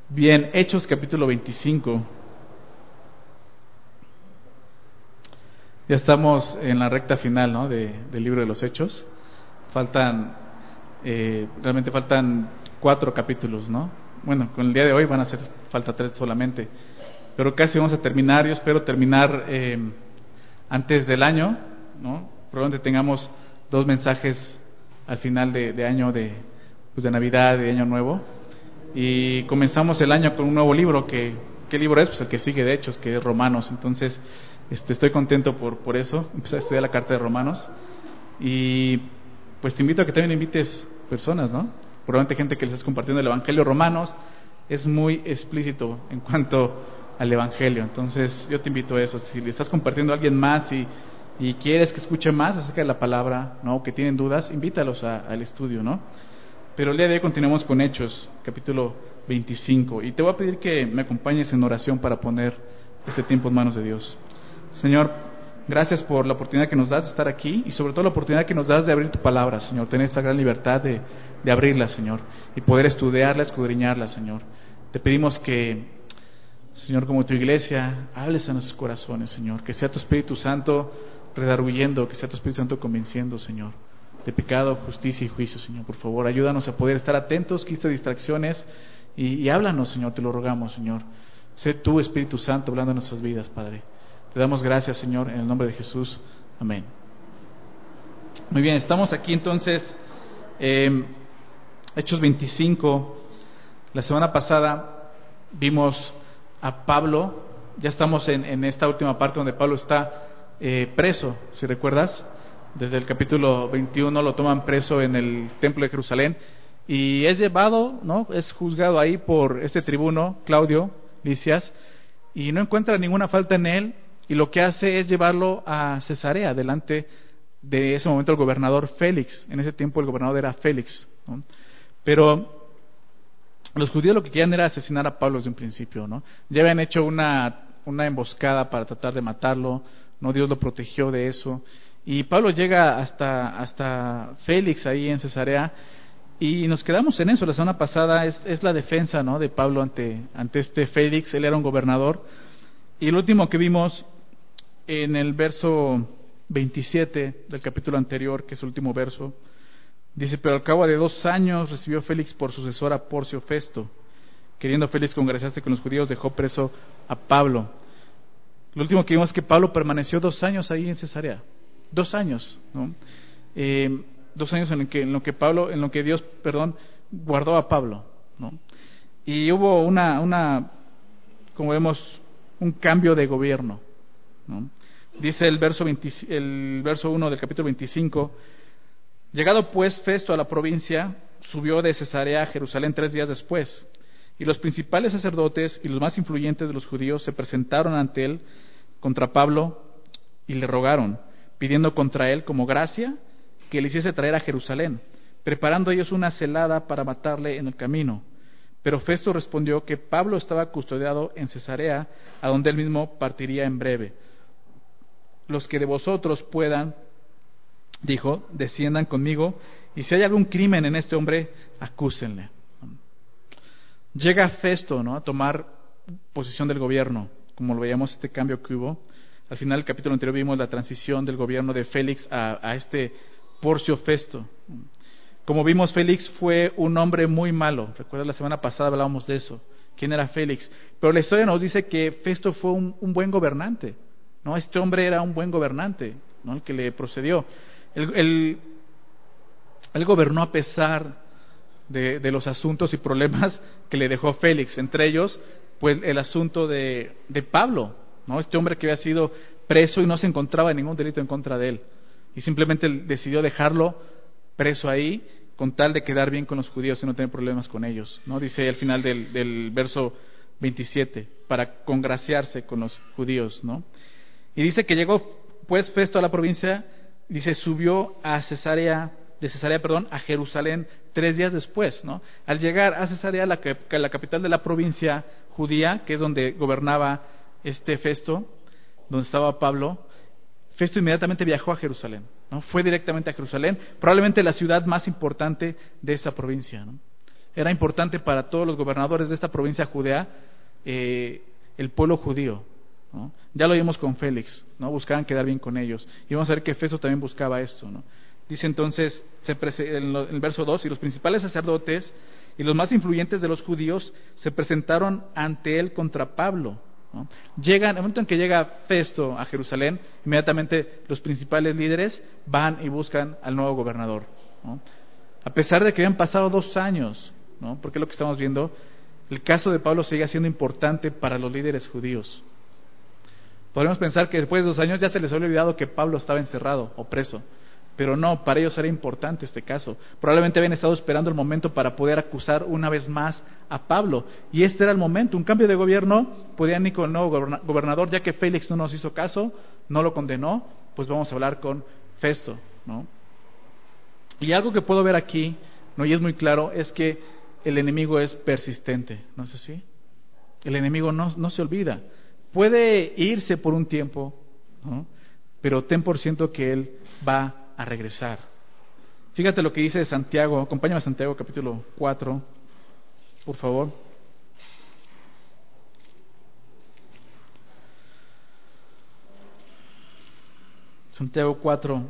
Bien, Hechos capítulo 25. Ya estamos en la recta final, ¿no? Del libro de los Hechos. Realmente faltan 4 capítulos, ¿no? Bueno, con el día de hoy falta 3 solamente. Pero casi vamos a terminar. Yo espero terminar antes del año, ¿no? Probablemente tengamos 2 mensajes al final de año, de Navidad, de Año Nuevo. Y comenzamos el año con un nuevo libro. ¿Qué libro es? Pues el que sigue de Hechos, que es Romanos. Entonces estoy contento por eso. Empecé a estudiar la carta de Romanos. Y pues te invito a que también invites personas, ¿no? Probablemente gente que les estás compartiendo el Evangelio. Romanos es muy explícito en cuanto al Evangelio. Entonces yo te invito a eso. Si le estás compartiendo a alguien más y quieres que escuche más acerca de la palabra, ¿no? O que tienen dudas, invítalos al estudio, ¿no? Pero el día de hoy continuamos con Hechos, capítulo 25. Y te voy a pedir que me acompañes en oración para poner este tiempo en manos de Dios. Señor, gracias por la oportunidad que nos das de estar aquí y sobre todo la oportunidad que nos das de abrir tu palabra, Señor. Tener esta gran libertad de abrirla, Señor, y poder estudiarla, escudriñarla, Señor. Te pedimos que, Señor, como tu iglesia, hables a nuestros corazones, Señor. Que sea tu Espíritu Santo redarguyendo, que sea tu Espíritu Santo convenciendo, Señor, de pecado, justicia y juicio, Señor. Por favor, ayúdanos a poder estar atentos, quita distracciones y háblanos, Señor, te lo rogamos, Señor. Sé tú, Espíritu Santo, hablando en nuestras vidas, Padre. Te damos gracias, Señor, en el nombre de Jesús. Amén. Muy bien, estamos aquí entonces, Hechos 25. La semana pasada vimos a Pablo. Ya estamos en esta última parte donde Pablo está preso, si recuerdas. Desde el capítulo 21 lo toman preso en el templo de Jerusalén y es llevado, ¿no? Es juzgado ahí por este tribuno, Claudio Lisias, y no encuentra ninguna falta en él, y lo que hace es llevarlo a Cesarea, delante de ese momento el gobernador Félix. En ese tiempo el gobernador era Félix, ¿no? Pero los judíos lo que querían era asesinar a Pablo desde un principio, ¿no? Ya habían hecho una emboscada para tratar de matarlo, ¿no? Dios lo protegió de eso. Y Pablo llega hasta Félix ahí en Cesarea y nos quedamos en eso. La semana pasada es la defensa, ¿no? De Pablo ante este Félix. Él era un gobernador. Y lo último que vimos en el verso 27 del capítulo anterior, que es el último verso, dice: pero al cabo de 2 años recibió Félix por sucesor a Porcio Festo. Queriendo Félix congraciarse con los judíos, dejó preso a Pablo. Lo último que vimos es que Pablo permaneció 2 años ahí en Cesarea. 2 años, ¿no? 2 años en lo que Dios guardó a Pablo, ¿no? Y hubo como vemos, un cambio de gobierno, ¿no? Dice el verso 1 del capítulo 25: llegado pues Festo a la provincia, subió de Cesarea a Jerusalén 3 días después, y los principales sacerdotes y los más influyentes de los judíos se presentaron ante él contra Pablo y le rogaron, pidiendo contra él como gracia que le hiciese traer a Jerusalén, preparando ellos una celada para matarle en el camino. Pero Festo respondió que Pablo estaba custodiado en Cesarea, a donde él mismo partiría en breve. Los que de vosotros puedan, dijo, desciendan conmigo, y si hay algún crimen en este hombre, acúsenle. Llega Festo, ¿no?, a tomar posición del gobierno, como lo veíamos este cambio que hubo. Al final del capítulo anterior vimos la transición del gobierno de Félix a este Porcio Festo. Como vimos, Félix fue un hombre muy malo. ¿Recuerdas? La semana pasada hablábamos de eso. ¿Quién era Félix? Pero la historia nos dice que Festo fue un buen gobernante, ¿no? Este hombre era un buen gobernante, ¿no?, el que le procedió. Él gobernó a pesar de los asuntos y problemas que le dejó Félix. Entre ellos, pues, el asunto de Pablo, ¿no? Este hombre que había sido preso y no se encontraba ningún delito en contra de él, y simplemente decidió dejarlo preso ahí con tal de quedar bien con los judíos y no tener problemas con ellos, ¿no? Dice al final del verso 27, para congraciarse con los judíos, ¿no? Y dice que llegó pues Festo a la provincia, dice, subió de Cesarea, a Jerusalén 3 días después, ¿no? Al llegar a Cesarea, la capital de la provincia judía, que es donde gobernaba este Festo, donde estaba Pablo, Festo inmediatamente viajó a Jerusalén, ¿no? Fue directamente a Jerusalén, probablemente la ciudad más importante de esa provincia, ¿no? Era importante para todos los gobernadores de esta provincia judea, el pueblo judío, ¿no? Ya lo vimos con Félix, ¿no? Buscaban quedar bien con ellos. Y vamos a ver que Festo también buscaba esto, ¿no? Dice entonces, en el verso 2, y los principales sacerdotes y los más influyentes de los judíos se presentaron ante él contra Pablo, ¿no? En el momento en que llega Festo a Jerusalén, inmediatamente los principales líderes van y buscan al nuevo gobernador, ¿no? A pesar de que habían pasado 2 años, ¿no? Porque es lo que estamos viendo, el caso de Pablo sigue siendo importante para los líderes judíos. Podríamos pensar que después de 2 años ya se les había olvidado que Pablo estaba encerrado o preso, pero no, para ellos era importante este caso. Probablemente habían estado esperando el momento para poder acusar una vez más a Pablo, y este era el momento. Un cambio de gobierno, podían ir con el nuevo gobernador, ya que Félix no nos hizo caso, no lo condenó, pues vamos a hablar con Festo, ¿no? Y algo que puedo ver aquí, ¿no? Y es muy claro, es que el enemigo es persistente, ¿no es así? El enemigo no se olvida. Puede irse por un tiempo, ¿no? Pero ten por ciento que él va a regresar. Fíjate lo que dice Santiago. Acompáñame a Santiago capítulo 4, por favor. Santiago 4.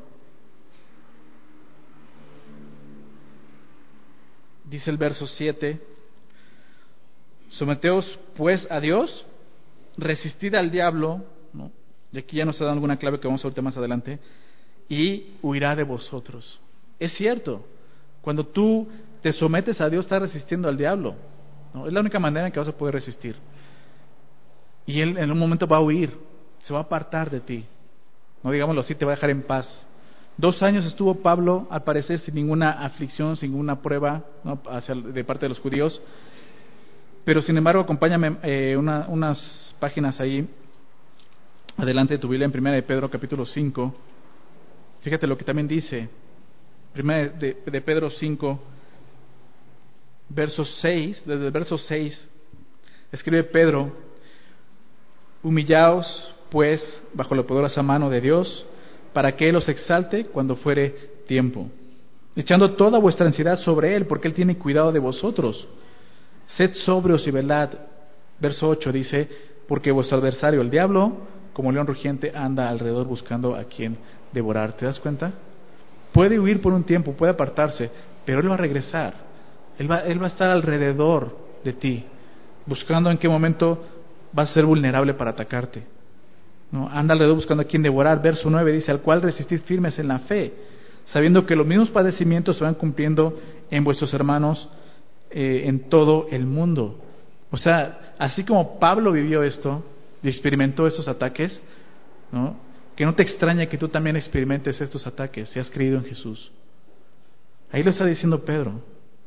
Dice el verso 7: someteos pues a Dios, resistid al diablo, ¿no? Y aquí ya nos ha dado alguna clave que vamos a ver más adelante, y huirá de vosotros. Es cierto, cuando tú te sometes a Dios, estás resistiendo al diablo, ¿no? Es la única manera en que vas a poder resistir. Y él en un momento va a huir, se va a apartar de ti, no digámoslo así, te va a dejar en paz. 2 años estuvo Pablo, al parecer, sin ninguna aflicción, sin ninguna prueba, ¿no? de parte de los judíos. Pero sin embargo, acompáñame unas páginas ahí adelante de tu Biblia, en 1 de Pedro capítulo 5. Fíjate lo que también dice 1 de Pedro 5, verso 6. Desde el verso 6 escribe Pedro: humillaos pues bajo la poderosa mano de Dios, para que Él os exalte cuando fuere tiempo, echando toda vuestra ansiedad sobre Él, porque Él tiene cuidado de vosotros. Sed sobrios y velad. Verso 8 dice: porque vuestro adversario, el diablo, como león rugiente, anda alrededor buscando a quien devorar. ¿Te das cuenta? Puede huir por un tiempo, puede apartarse, pero Él va a regresar. Él va a estar alrededor de ti, buscando en qué momento vas a ser vulnerable para atacarte, ¿no? Anda alrededor buscando a quien devorar. Verso 9 dice: al cual resistid firmes en la fe, sabiendo que los mismos padecimientos se van cumpliendo en vuestros hermanos en todo el mundo. O sea, así como Pablo vivió esto y experimentó estos ataques, ¿no? Que no te extrañe que tú también experimentes estos ataques si has creído en Jesús. Ahí lo está diciendo Pedro.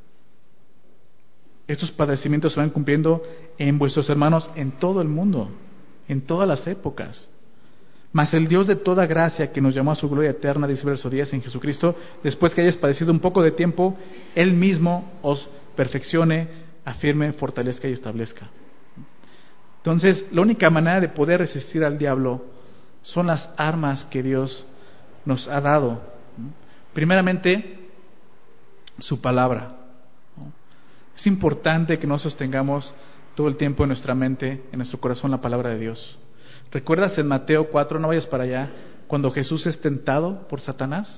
Estos padecimientos se van cumpliendo en vuestros hermanos en todo el mundo, en todas las épocas. Mas el Dios de toda gracia, que nos llamó a su gloria eterna, dice verso 10, en Jesucristo, después que hayas padecido un poco de tiempo, Él mismo os perfeccione, afirme, fortalezca y establezca. Entonces, la única manera de poder resistir al diablo son las armas que Dios nos ha dado. Primeramente, su palabra. Es importante que no sostengamos todo el tiempo en nuestra mente, en nuestro corazón, la palabra de Dios. ¿Recuerdas en Mateo 4, no vayas para allá, cuando Jesús es tentado por Satanás?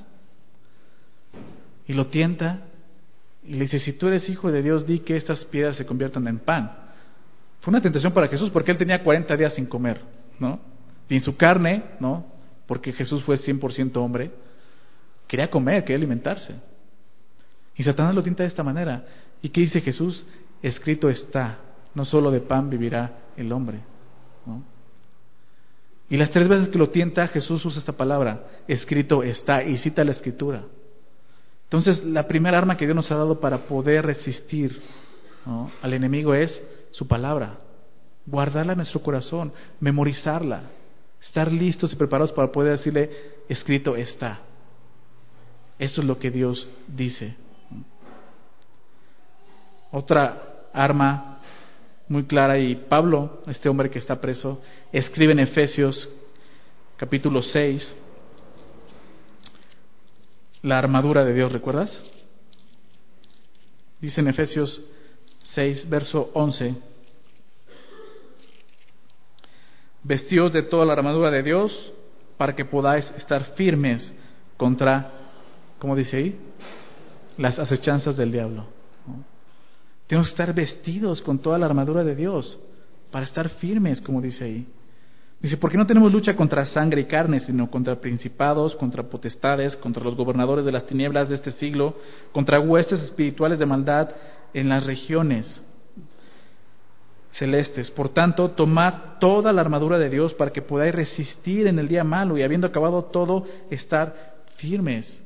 Y lo tienta y le dice: si tú eres hijo de Dios, di que estas piedras se conviertan en pan. Fue una tentación para Jesús porque él tenía 40 días sin comer, ¿no? Y en su carne, ¿no? Porque Jesús fue 100% hombre, quería comer, quería alimentarse. Y Satanás lo tienta de esta manera. ¿Y qué dice Jesús? Escrito está, no solo de pan vivirá el hombre, ¿no? Y las 3 veces que lo tienta, Jesús usa esta palabra: escrito está, y cita la Escritura. Entonces, la primera arma que Dios nos ha dado para poder resistir, ¿no?, al enemigo es su palabra. Guardarla en nuestro corazón, memorizarla, estar listos y preparados para poder decirle: escrito está. Eso es lo que Dios dice. Otra arma muy clara, y Pablo, este hombre que está preso, escribe en Efesios capítulo 6, la armadura de Dios, ¿recuerdas? Dice en Efesios 6, verso 11: vestidos de toda la armadura de Dios para que podáis estar firmes contra, ¿cómo dice ahí? Las acechanzas del diablo. Tenemos que estar vestidos con toda la armadura de Dios para estar firmes, como dice ahí. Dice, porque no tenemos lucha contra sangre y carne, sino contra principados, contra potestades, contra los gobernadores de las tinieblas de este siglo, contra huestes espirituales de maldad en las regiones celestes. Por tanto, tomad toda la armadura de Dios para que podáis resistir en el día malo y habiendo acabado todo, estar firmes.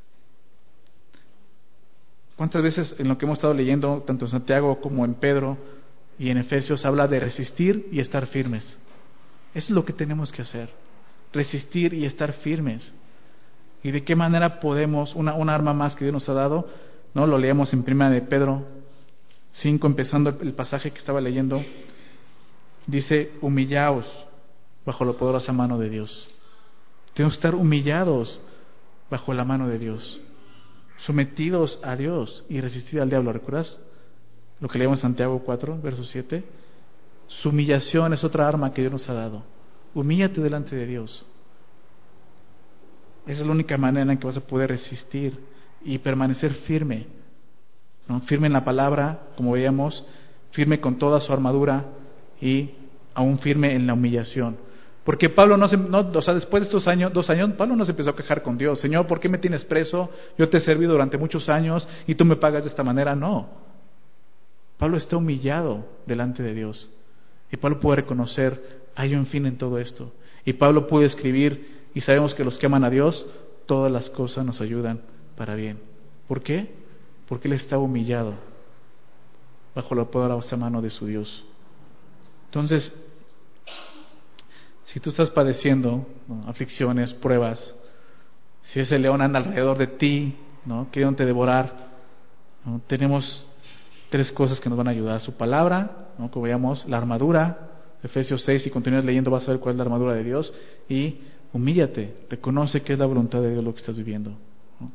¿Cuántas veces en lo que hemos estado leyendo, tanto en Santiago como en Pedro y en Efesios, habla de resistir y estar firmes? Eso es lo que tenemos que hacer, resistir y estar firmes. ¿Y de qué manera podemos, una arma más que Dios nos ha dado? ¿No? Lo leemos en 1 de Pedro 5, empezando el pasaje que estaba leyendo. Dice, humillaos bajo la poderosa mano de Dios. Tenemos que estar humillados bajo la mano de Dios, sometidos a Dios y resistir al diablo. ¿Recuerdas lo que leemos en Santiago 4, verso 7? Su humillación es otra arma que Dios nos ha dado. Humíllate delante de Dios. Esa es la única manera en que vas a poder resistir y permanecer firme, ¿no? Firme en la palabra, como veíamos, firme con toda su armadura y aún firme en la humillación. Porque Pablo después de estos 2 años, Pablo no se empezó a quejar con Dios. Señor, ¿por qué me tienes preso? Yo te he servido durante muchos años y tú me pagas de esta manera. No. Pablo está humillado delante de Dios. Y Pablo puede reconocer, hay un fin en todo esto. Y Pablo puede escribir, y sabemos que los que aman a Dios, todas las cosas nos ayudan para bien. ¿Por qué? Porque él está humillado bajo la poderosa mano de su Dios. Entonces, si tú estás padeciendo, ¿no?, aflicciones, pruebas, si ese león anda alrededor de ti, ¿no?, queriéndote devorar, ¿no?, tenemos 3 cosas que nos van a ayudar: su palabra, ¿no?, como veíamos, la armadura, Efesios 6, si continúas leyendo vas a ver cuál es la armadura de Dios, y humíllate, reconoce que es la voluntad de Dios lo que estás viviendo, ¿no?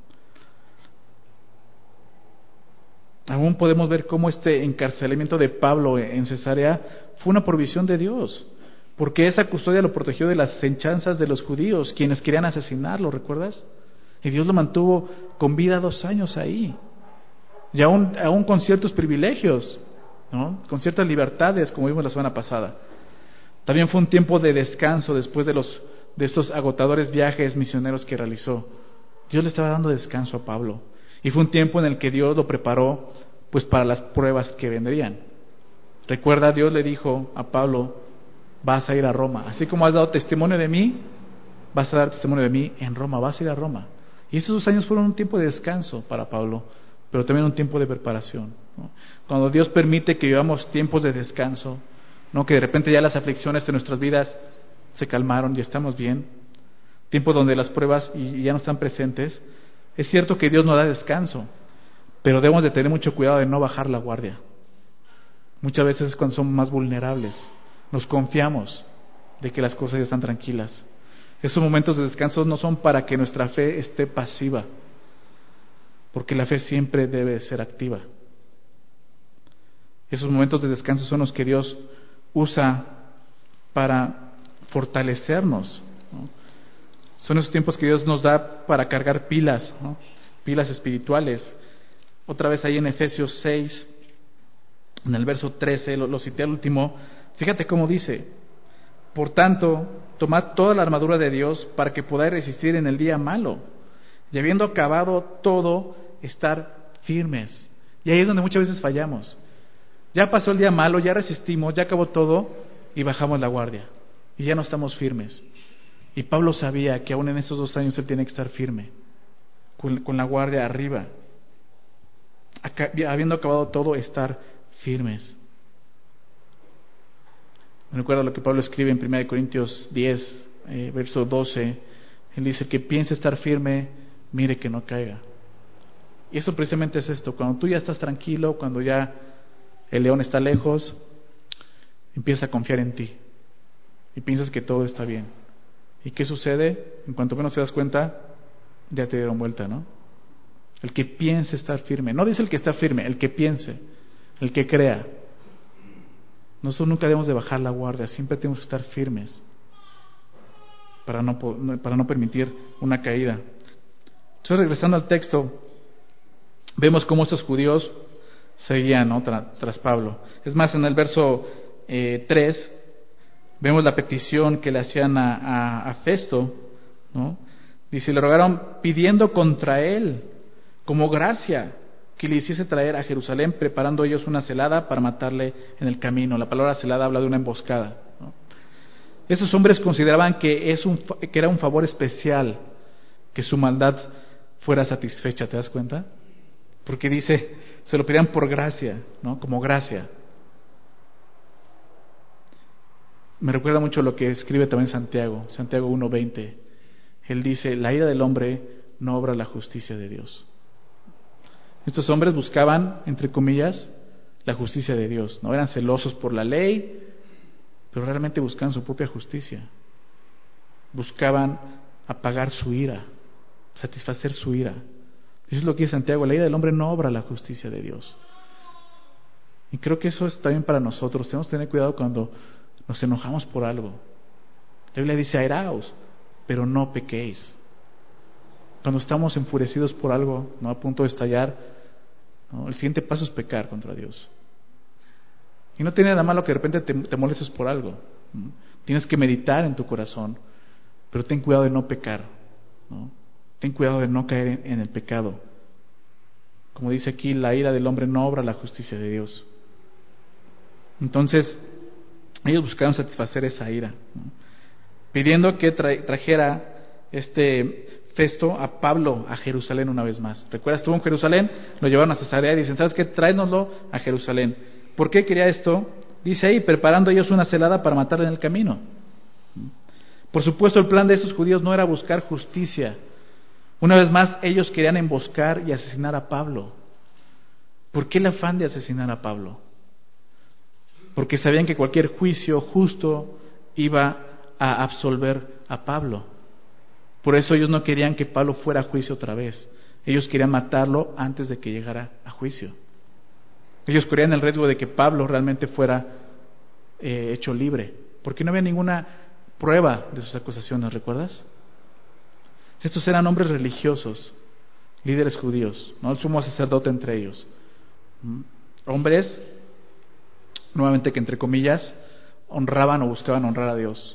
Aún podemos ver cómo este encarcelamiento de Pablo en Cesarea fue una provisión de Dios, porque esa custodia lo protegió de las acechanzas de los judíos, quienes querían asesinarlo, ¿recuerdas? Y Dios lo mantuvo con vida 2 años ahí, y aún con ciertos privilegios, ¿no?, con ciertas libertades, como vimos la semana pasada. También fue un tiempo de descanso después de esos agotadores viajes misioneros que realizó. Dios le estaba dando descanso a Pablo, y fue un tiempo en el que Dios lo preparó pues para las pruebas que vendrían. Recuerda, Dios le dijo a Pablo, vas a ir a Roma, así como has dado testimonio de mí, vas a dar testimonio de mí en Roma, vas a ir a Roma. Y esos 2 años fueron un tiempo de descanso para Pablo, pero también un tiempo de preparación, ¿no? Cuando Dios permite que vivamos tiempos de descanso, ¿no?, que de repente ya las aflicciones de nuestras vidas se calmaron y estamos bien, tiempos donde las pruebas y ya no están presentes, es cierto que Dios nos da descanso, pero debemos de tener mucho cuidado de no bajar la guardia. Muchas veces es cuando somos más vulnerables, nos confiamos de que las cosas ya están tranquilas. Esos momentos de descanso no son para que nuestra fe esté pasiva, porque la fe siempre debe ser activa. Esos momentos de descanso son los que Dios usa para fortalecernos, ¿no? Son esos tiempos que Dios nos da para cargar pilas, ¿no?, pilas espirituales. Otra vez ahí en Efesios 6, en el verso 13, lo cité al último. Fíjate cómo dice: por tanto, tomad toda la armadura de Dios para que podáis resistir en el día malo, y habiendo acabado todo, estar firmes. Y ahí es donde muchas veces fallamos. Ya pasó el día malo, ya resistimos, ya acabó todo y bajamos la guardia y ya no estamos firmes. Y Pablo sabía que aún en esos 2 años él tiene que estar firme, con la guardia arriba, habiendo acabado todo, estar firmes. Me recuerda lo que Pablo escribe en 1 Corintios 10, verso 12. Él dice: que piense estar firme, mire que no caiga. Y eso precisamente es esto: cuando tú ya estás tranquilo, cuando ya el león está lejos, empieza a confiar en ti y piensas que todo está bien. ¿Y qué sucede? En cuanto menos te das cuenta, ya te dieron vuelta, ¿no? El que piense estar firme. No dice el que está firme, el que piense, el que crea. Nosotros nunca debemos de bajar la guardia, siempre tenemos que estar firmes para no permitir una caída. Entonces, regresando al texto, vemos cómo estos judíos seguían, ¿no?, tras Pablo. Es más, en el verso 3 vemos la petición que le hacían a Festo, ¿no? Dice, le rogaron pidiendo contra él como gracia que le hiciese traer a Jerusalén, preparando ellos una celada para matarle en el camino. La palabra celada habla de una emboscada, ¿no? Esos hombres consideraban que era un favor especial que su maldad fuera satisfecha, ¿te das cuenta? Porque dice, se lo pedían por gracia, ¿no? Como gracia. Me recuerda mucho lo que escribe también Santiago 1:20. Él dice, la ira del hombre no obra la justicia de Dios. Estos hombres buscaban, entre comillas, la justicia de Dios. No eran celosos por la ley, pero realmente buscaban su propia justicia. Buscaban apagar su ira, satisfacer su ira. Eso es lo que dice Santiago, la ira del hombre no obra la justicia de Dios. Y creo que eso es también para nosotros. Tenemos que tener cuidado cuando nos enojamos por algo. La Biblia dice, airaos, pero no pequéis. Cuando estamos enfurecidos por algo, ¿no?, a punto de estallar, ¿no?, el siguiente paso es pecar contra Dios. Y no tiene nada malo que de repente te molestes por algo, ¿no? Tienes que meditar en tu corazón, pero ten cuidado de no pecar, ¿no? Ten cuidado de no caer en el pecado. Como dice aquí, la ira del hombre no obra la justicia de Dios. Entonces, ellos buscaron satisfacer esa ira, ¿no?, pidiendo que trajera Festo a Pablo a Jerusalén una vez más. ¿Recuerdas? Estuvo en Jerusalén, lo llevaron a Cesarea y dicen, ¿sabes qué? Tráenoslo a Jerusalén. ¿Por qué quería esto? Dice ahí, preparando ellos una celada para matarle en el camino. Por supuesto, el plan de esos judíos no era buscar justicia. Una vez más, ellos querían emboscar y asesinar a Pablo. ¿Por qué el afán de asesinar a Pablo? Porque sabían que cualquier juicio justo iba a absolver a Pablo. Por eso ellos no querían que Pablo fuera a juicio otra vez. Ellos querían matarlo antes de que llegara a juicio. Ellos corrían el riesgo de que Pablo realmente fuera hecho libre, porque no había ninguna prueba de sus acusaciones, ¿recuerdas? Estos eran hombres religiosos, líderes judíos, no el sumo sacerdote entre ellos. Hombres, nuevamente que entre comillas, honraban o buscaban honrar a Dios.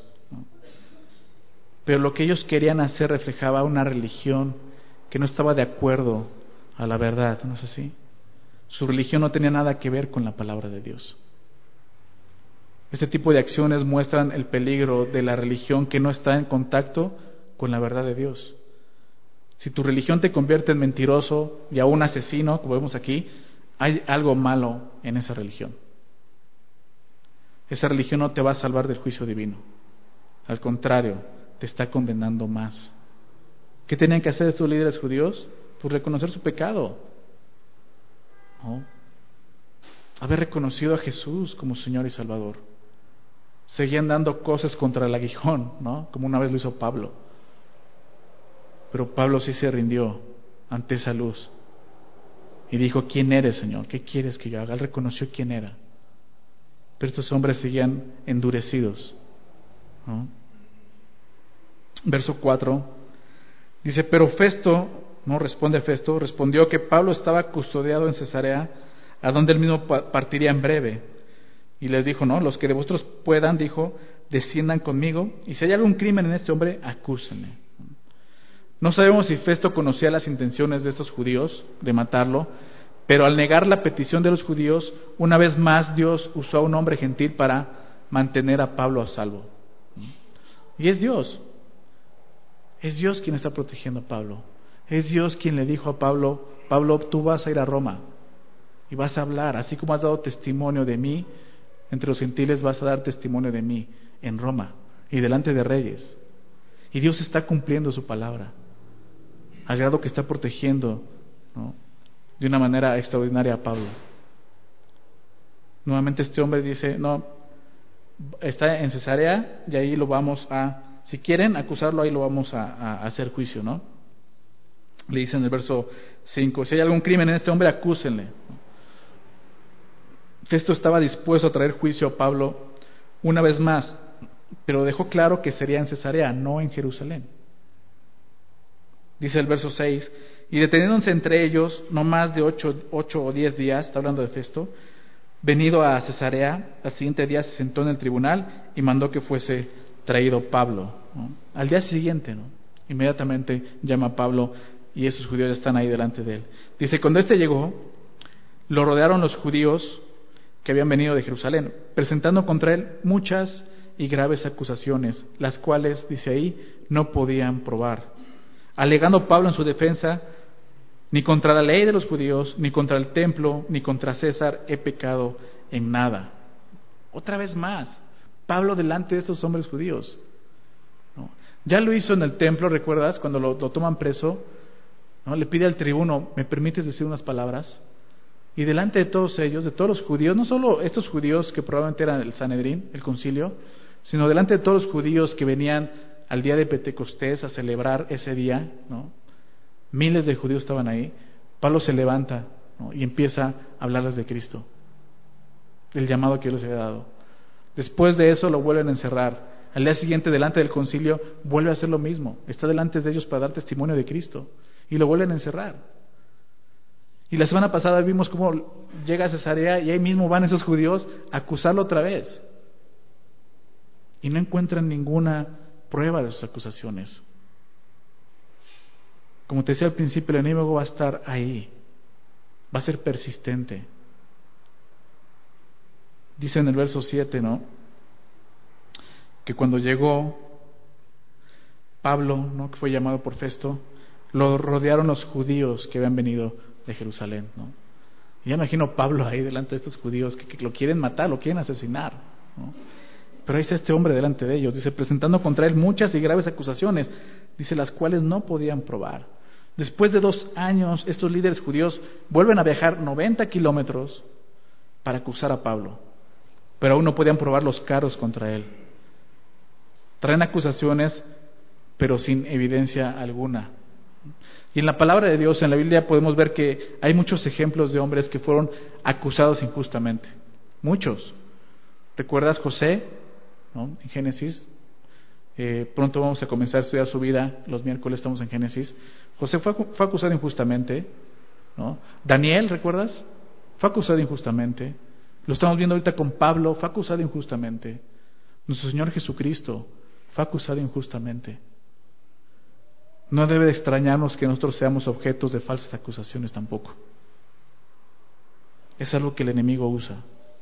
Pero lo que ellos querían hacer reflejaba una religión que no estaba de acuerdo a la verdad, ¿no es así? Su religión no tenía nada que ver con la palabra de Dios. Este tipo de acciones muestran el peligro de la religión que no está en contacto con la verdad de Dios. Si tu religión te convierte en mentiroso y aún asesino, como vemos aquí, hay algo malo en esa religión. Esa religión no te va a salvar del juicio divino. Al contrario, te está condenando más. ¿Qué tenían que hacer estos líderes judíos? Pues reconocer su pecado, ¿no? Haber reconocido a Jesús como Señor y Salvador. Seguían dando cosas contra el aguijón, ¿no?, como una vez lo hizo Pablo. Pero Pablo sí se rindió ante esa luz y dijo, ¿quién eres, Señor? ¿Qué quieres que yo haga? Él reconoció quién era. Pero estos hombres seguían endurecidos, ¿no? Verso 4 dice, pero Festo, no responde Festo, respondió que Pablo estaba custodiado en Cesarea, a donde él mismo partiría en breve. Y les dijo, no, los que de vosotros puedan, dijo, desciendan conmigo, y si hay algún crimen en este hombre, acúsenle. No sabemos si Festo conocía las intenciones de estos judíos de matarlo, pero al negar la petición de los judíos, una vez más Dios usó a un hombre gentil para mantener a Pablo a salvo. Y es Dios quien está protegiendo a Pablo. Es Dios quien le dijo a Pablo, Pablo, tú vas a ir a Roma y vas a hablar, así como has dado testimonio de mí entre los gentiles, vas a dar testimonio de mí en Roma y delante de reyes. Y Dios está cumpliendo su palabra, al grado que está protegiendo, ¿no?, de una manera extraordinaria a Pablo. Nuevamente este hombre dice, no, está en Cesarea y ahí lo vamos a, si quieren acusarlo, ahí lo vamos a hacer juicio, ¿no? Le dice en el verso 5, si hay algún crimen en este hombre, acúsenle. Festo estaba dispuesto a traer juicio a Pablo una vez más, pero dejó claro que sería en Cesarea, no en Jerusalén. Dice el verso 6, y deteniéndose entre ellos no más de 8 o 10 días, está hablando de Festo, venido a Cesarea, al siguiente día se sentó en el tribunal y mandó que fuese traído Pablo, ¿no? Al día siguiente, ¿no? Inmediatamente llama a Pablo y esos judíos están ahí delante de él. Dice, cuando éste llegó, lo rodearon los judíos que habían venido de Jerusalén, presentando contra él muchas y graves acusaciones, las cuales, dice ahí, no podían probar. Alegando Pablo en su defensa, ni contra la ley de los judíos, ni contra el templo, ni contra César he pecado en nada. Otra vez más, Pablo delante de estos hombres judíos, ¿no? Ya lo hizo en el templo, ¿recuerdas? Cuando lo toman preso, ¿no? Le pide al tribuno, ¿me permites decir unas palabras? Y delante de todos ellos, de todos los judíos, no solo estos judíos que probablemente eran el Sanedrín, el concilio, sino delante de todos los judíos que venían al día de Pentecostés a celebrar ese día, ¿no? Miles de judíos estaban ahí. Pablo se levanta, ¿no? Y empieza a hablarles de Cristo, del llamado que Dios les había dado. Después de eso lo vuelven a encerrar. Al día siguiente, delante del concilio, vuelve a hacer lo mismo. Está delante de ellos para dar testimonio de Cristo y lo vuelven a encerrar. Y la semana pasada vimos cómo llega a Cesarea y ahí mismo van esos judíos a acusarlo otra vez. Y no encuentran ninguna prueba de sus acusaciones. Como te decía al principio, el enemigo va a estar ahí. Va a ser persistente. Dice en el verso 7, ¿no? Que cuando llegó Pablo, ¿no? Que fue llamado por Festo, lo rodearon los judíos que habían venido de Jerusalén, ¿no? Y ya imagino Pablo ahí delante de estos judíos que lo quieren matar, lo quieren asesinar, ¿no? Pero ahí está este hombre delante de ellos, dice, presentando contra él muchas y graves acusaciones, dice, las cuales no podían probar. Después de 2 años, estos líderes judíos vuelven a viajar 90 kilómetros para acusar a Pablo, pero aún no podían probar los cargos contra él. Traen acusaciones, pero sin evidencia alguna. Y en la palabra de Dios, en la Biblia, podemos ver que hay muchos ejemplos de hombres que fueron acusados injustamente. Muchos. ¿Recuerdas José? ¿No? En Génesis. Pronto vamos a comenzar a estudiar su vida. Los miércoles estamos en Génesis. José fue acusado injustamente, ¿no? Daniel, ¿recuerdas? Fue acusado injustamente. Lo estamos viendo ahorita con Pablo. Fue acusado injustamente. Nuestro Señor Jesucristo fue acusado injustamente. No debe de extrañarnos que nosotros seamos objetos de falsas acusaciones tampoco. Es algo que el enemigo usa.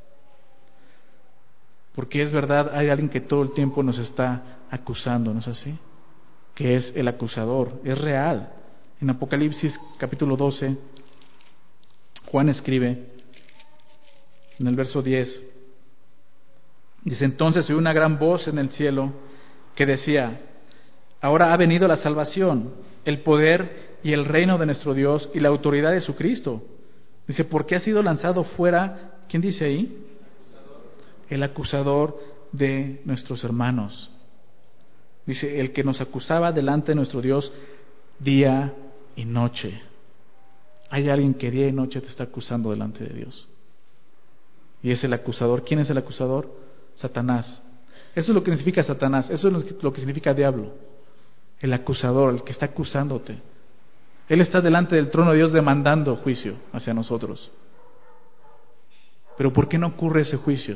Porque es verdad, hay alguien que todo el tiempo nos está acusando, ¿no es así? Que es el acusador, es real. En Apocalipsis capítulo 12, Juan escribe en el verso 10, dice, entonces oí una gran voz en el cielo que decía, ahora ha venido la salvación, el poder y el reino de nuestro Dios y la autoridad de su Cristo. Dice, porque ha sido lanzado fuera, ¿quién dice ahí? El acusador de nuestros hermanos. Dice, el que nos acusaba delante de nuestro Dios día y noche. Hay alguien que día y noche te está acusando delante de Dios. Y es el acusador. ¿Quién es el acusador? Satanás. Eso es lo que significa Satanás. Eso es lo que significa diablo. El acusador, el que está acusándote. Él está delante del trono de Dios demandando juicio hacia nosotros. Pero ¿por qué no ocurre ese juicio?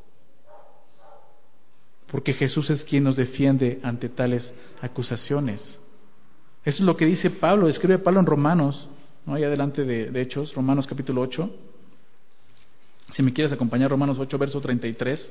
Porque Jesús es quien nos defiende ante tales acusaciones. Eso es lo que dice Pablo, escribe Pablo en Romanos, ¿no? Ahí adelante de Hechos, Romanos capítulo 8. Si me quieres acompañar, Romanos 8, verso 33.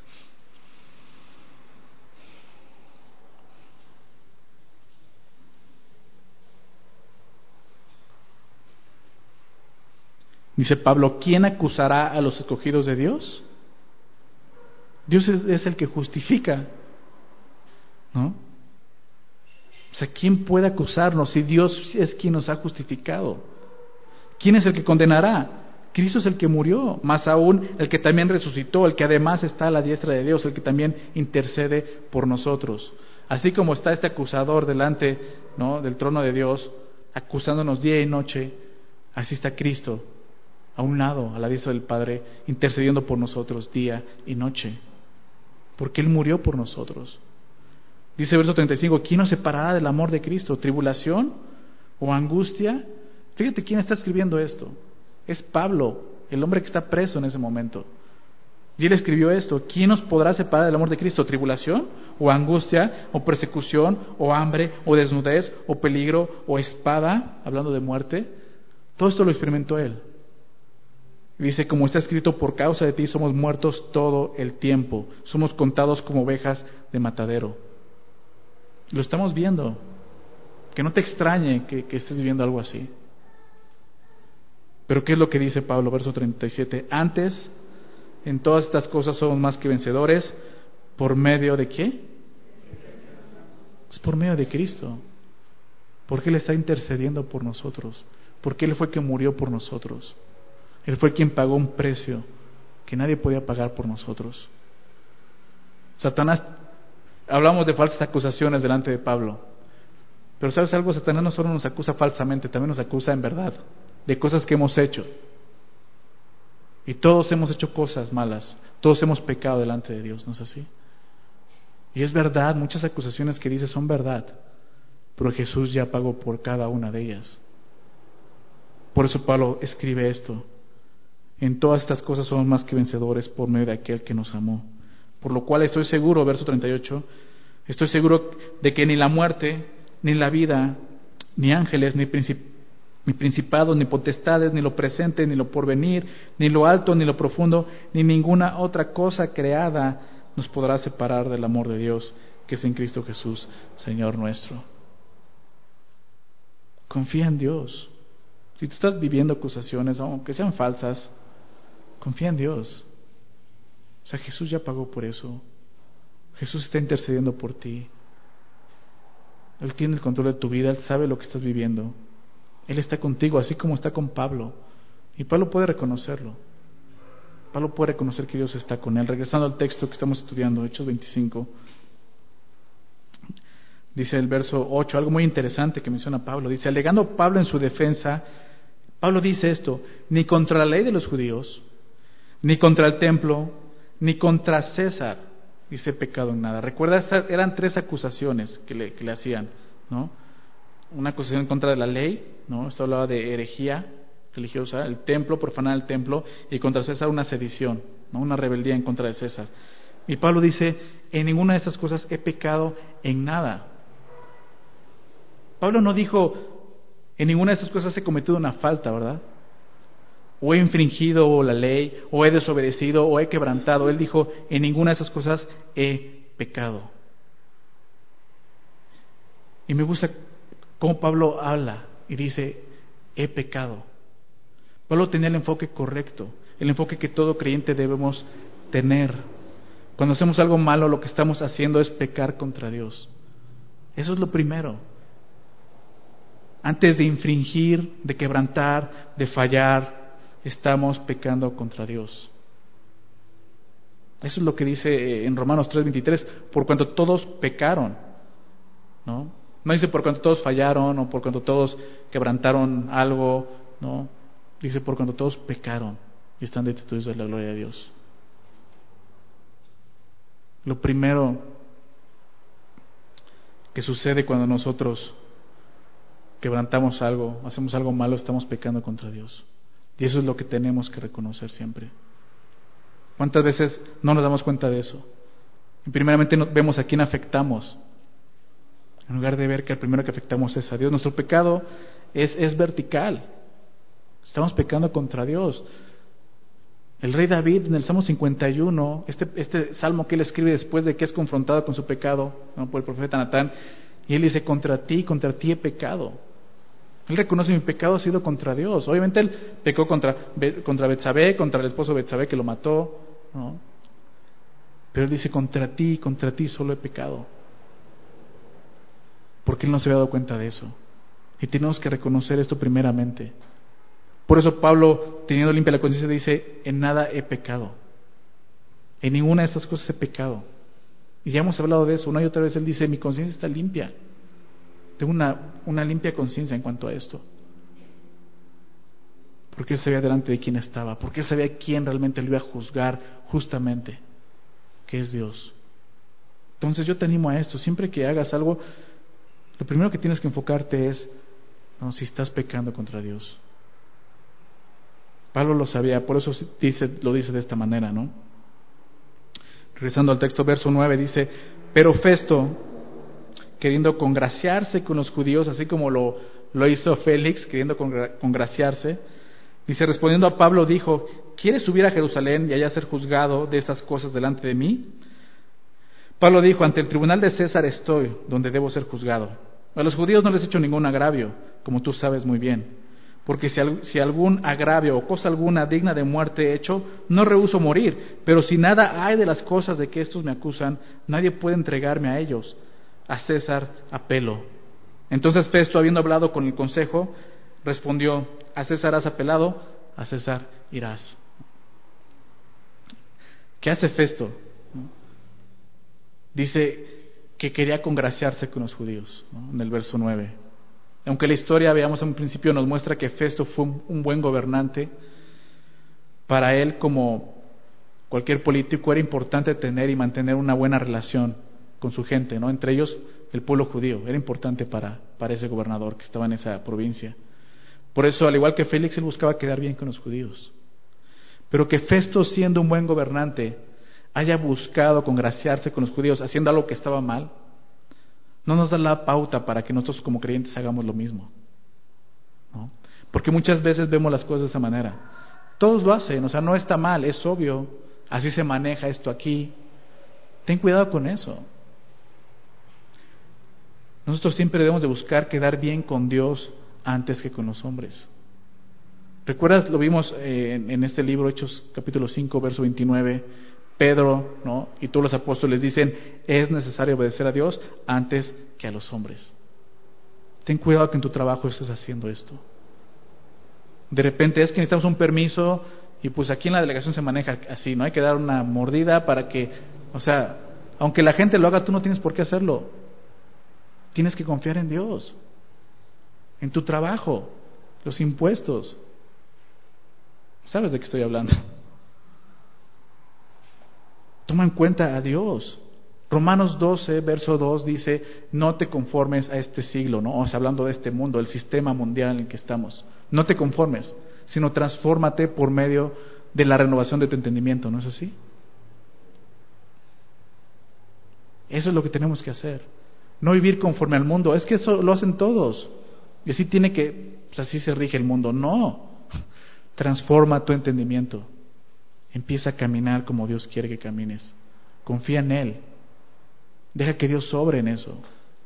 Dice Pablo, ¿quién acusará a los escogidos de Dios? Dios es el que justifica, ¿no? O sea, ¿quién puede acusarnos si Dios es quien nos ha justificado? ¿Quién es el que condenará? Cristo es el que murió, más aún el que también resucitó, el que además está a la diestra de Dios, el que también intercede por nosotros. Así como está este acusador delante, ¿no?, del trono de Dios, acusándonos día y noche, así está Cristo a un lado, a la diestra del Padre, intercediendo por nosotros día y noche, porque Él murió por nosotros. Dice verso 35, ¿quién nos separará del amor de Cristo? ¿Tribulación o angustia? Fíjate quién está escribiendo esto. Es Pablo, el hombre que está preso en ese momento. Y él escribió esto: ¿quién nos podrá separar del amor de Cristo? ¿Tribulación o angustia o persecución o hambre o desnudez o peligro o espada? Hablando de muerte. Todo esto lo experimentó él. Dice, como está escrito, por causa de ti somos muertos todo el tiempo. Somos contados como ovejas de matadero. Lo estamos viendo. Que no te extrañe que estés viviendo algo así. Pero ¿qué es lo que dice Pablo? Verso 37. Antes, en todas estas cosas somos más que vencedores. ¿Por medio de qué? Es por medio de Cristo. Porque Él está intercediendo por nosotros. Porque Él fue quien murió por nosotros. Él fue quien pagó un precio que nadie podía pagar por nosotros. Satanás, hablamos de falsas acusaciones delante de Pablo. Pero ¿sabes algo? Satanás no solo nos acusa falsamente, también nos acusa en verdad, de cosas que hemos hecho. Y todos hemos hecho cosas malas, todos hemos pecado delante de Dios, ¿no es así? Y es verdad, muchas acusaciones que dice son verdad, pero Jesús ya pagó por cada una de ellas. Por eso Pablo escribe esto: en todas estas cosas somos más que vencedores por medio de aquel que nos amó. Por lo cual estoy seguro, verso 38, estoy seguro de que ni la muerte, ni la vida, ni ángeles, ni principados, ni potestades, ni lo presente, ni lo porvenir, ni lo alto, ni lo profundo, ni ninguna otra cosa creada nos podrá separar del amor de Dios que es en Cristo Jesús, Señor nuestro. Confía en Dios. Si tú estás viviendo acusaciones, aunque sean falsas, confía en Dios. O sea, Jesús ya pagó por eso. Jesús está intercediendo por ti. Él tiene el control de tu vida, Él sabe lo que estás viviendo. Él está contigo, así como está con Pablo. Y Pablo puede reconocerlo. Pablo puede reconocer que Dios está con él. Regresando al texto que estamos estudiando, Hechos 25. Dice el verso 8, algo muy interesante que menciona Pablo. Dice, alegando Pablo en su defensa, Pablo dice esto: ni contra la ley de los judíos, ni contra el templo, ni contra César hice pecado en nada. Recuerda, eran tres acusaciones que le hacían, ¿no? Una acusación en contra de la ley, ¿no? Esto hablaba de herejía religiosa, el templo, profanar el templo, y contra César una sedición, ¿no? Una rebeldía en contra de César. Y Pablo dice, en ninguna de estas cosas he pecado en nada. Pablo no dijo, en ninguna de estas cosas he cometido una falta, ¿verdad? O he infringido la ley, o he desobedecido, o he quebrantado. Él dijo, en ninguna de esas cosas he pecado. Y me gusta cómo Pablo habla y dice, he pecado. Pablo tenía el enfoque correcto, el enfoque que todo creyente debemos tener. Cuando hacemos algo malo, lo que estamos haciendo es pecar contra Dios. Eso es lo primero. Antes de infringir, de quebrantar, de fallar, estamos pecando contra Dios. Eso es lo que dice en Romanos 3:23, por cuanto todos pecaron, ¿no? No dice por cuanto todos fallaron o por cuanto todos quebrantaron algo, ¿no? Dice por cuanto todos pecaron y están destituidos de la gloria de Dios. Lo primero que sucede cuando nosotros quebrantamos algo, hacemos algo malo, estamos pecando contra Dios. Y eso es lo que tenemos que reconocer siempre. ¿Cuántas veces no nos damos cuenta de eso? Y primeramente vemos a quién afectamos, en lugar de ver que el primero que afectamos es a Dios. Nuestro pecado es vertical. Estamos pecando contra Dios. El rey David en el Salmo 51, este salmo que él escribe después de que es confrontado con su pecado, ¿no?, por el profeta Natán, y él dice, contra ti he pecado. Él reconoce, mi pecado ha sido contra Dios. Obviamente él pecó contra Betsabé, contra el esposo de Betsabé que lo mató, ¿no? Pero él dice, contra ti solo he pecado. Porque él no se había dado cuenta de eso. Y tenemos que reconocer esto primeramente. Por eso Pablo, teniendo limpia la conciencia, dice, en nada he pecado. En ninguna de estas cosas he pecado. Y ya hemos hablado de eso. Una y otra vez él dice, mi conciencia está limpia. de una limpia conciencia en cuanto a esto. Porque él sabía delante de quién estaba, porque él sabía quién realmente lo iba a juzgar justamente, que es Dios. Entonces yo te animo a esto, siempre que hagas algo, lo primero que tienes que enfocarte es, no, si estás pecando contra Dios. Pablo lo sabía, por eso lo dice de esta manera, ¿no? Regresando al texto, verso 9, dice: pero Festo, queriendo congraciarse con los judíos, así como lo hizo Félix, queriendo congraciarse, dice, respondiendo a Pablo, dijo: ¿quieres subir a Jerusalén y allá ser juzgado de estas cosas delante de mí? Pablo dijo: ante el tribunal de César estoy, donde debo ser juzgado. A los judíos no les he hecho ningún agravio, como tú sabes muy bien. Porque si algún agravio o cosa alguna digna de muerte he hecho, no rehúso morir. Pero si nada hay de las cosas de que estos me acusan, nadie puede entregarme a ellos. A César apelo. Entonces Festo, habiendo hablado con el consejo, respondió: a César has apelado, a César irás. ¿Qué hace Festo? Dice que quería congraciarse con los judíos, ¿no? En el verso 9. Aunque la historia, veamos en un principio, nos muestra que Festo fue un buen gobernante, para él, como cualquier político, era importante tener y mantener una buena relación con su gente, ¿no? Entre ellos el pueblo judío. Era importante para ese gobernador que estaba en esa provincia. Por eso, al igual que Félix, él buscaba quedar bien con los judíos. Pero que Festo, siendo un buen gobernante, haya buscado congraciarse con los judíos haciendo algo que estaba mal, no nos da la pauta para que nosotros como creyentes hagamos lo mismo, ¿no? Porque muchas veces vemos las cosas de esa manera. Todos lo hacen, o sea, no está mal, es obvio, así se maneja esto aquí. Ten cuidado con eso. Nosotros siempre debemos de buscar quedar bien con Dios antes que con los hombres. ¿Recuerdas? Lo vimos en este libro, Hechos capítulo 5, verso 29. Pedro, ¿no?, y todos los apóstoles dicen: es necesario obedecer a Dios antes que a los hombres. Ten cuidado que en tu trabajo estés haciendo esto. De repente es que necesitamos un permiso y pues aquí en la delegación se maneja así, ¿no? Hay que dar una mordida para que, o sea, aunque la gente lo haga, tú no tienes por qué hacerlo. Tienes que confiar en Dios, en tu trabajo, los impuestos. ¿Sabes de qué estoy hablando? Toma en cuenta a Dios. Romanos 12, verso 2 dice: no te conformes a este siglo, ¿no? O sea, hablando de este mundo, el sistema mundial en el que estamos. No te conformes, sino transfórmate por medio de la renovación de tu entendimiento, ¿no es así? Eso es lo que tenemos que hacer. No vivir conforme al mundo. Es que eso lo hacen todos. Y así tiene que, pues así se rige el mundo. No. Transforma tu entendimiento. Empieza a caminar como Dios quiere que camines. Confía en Él. Deja que Dios sobre en eso.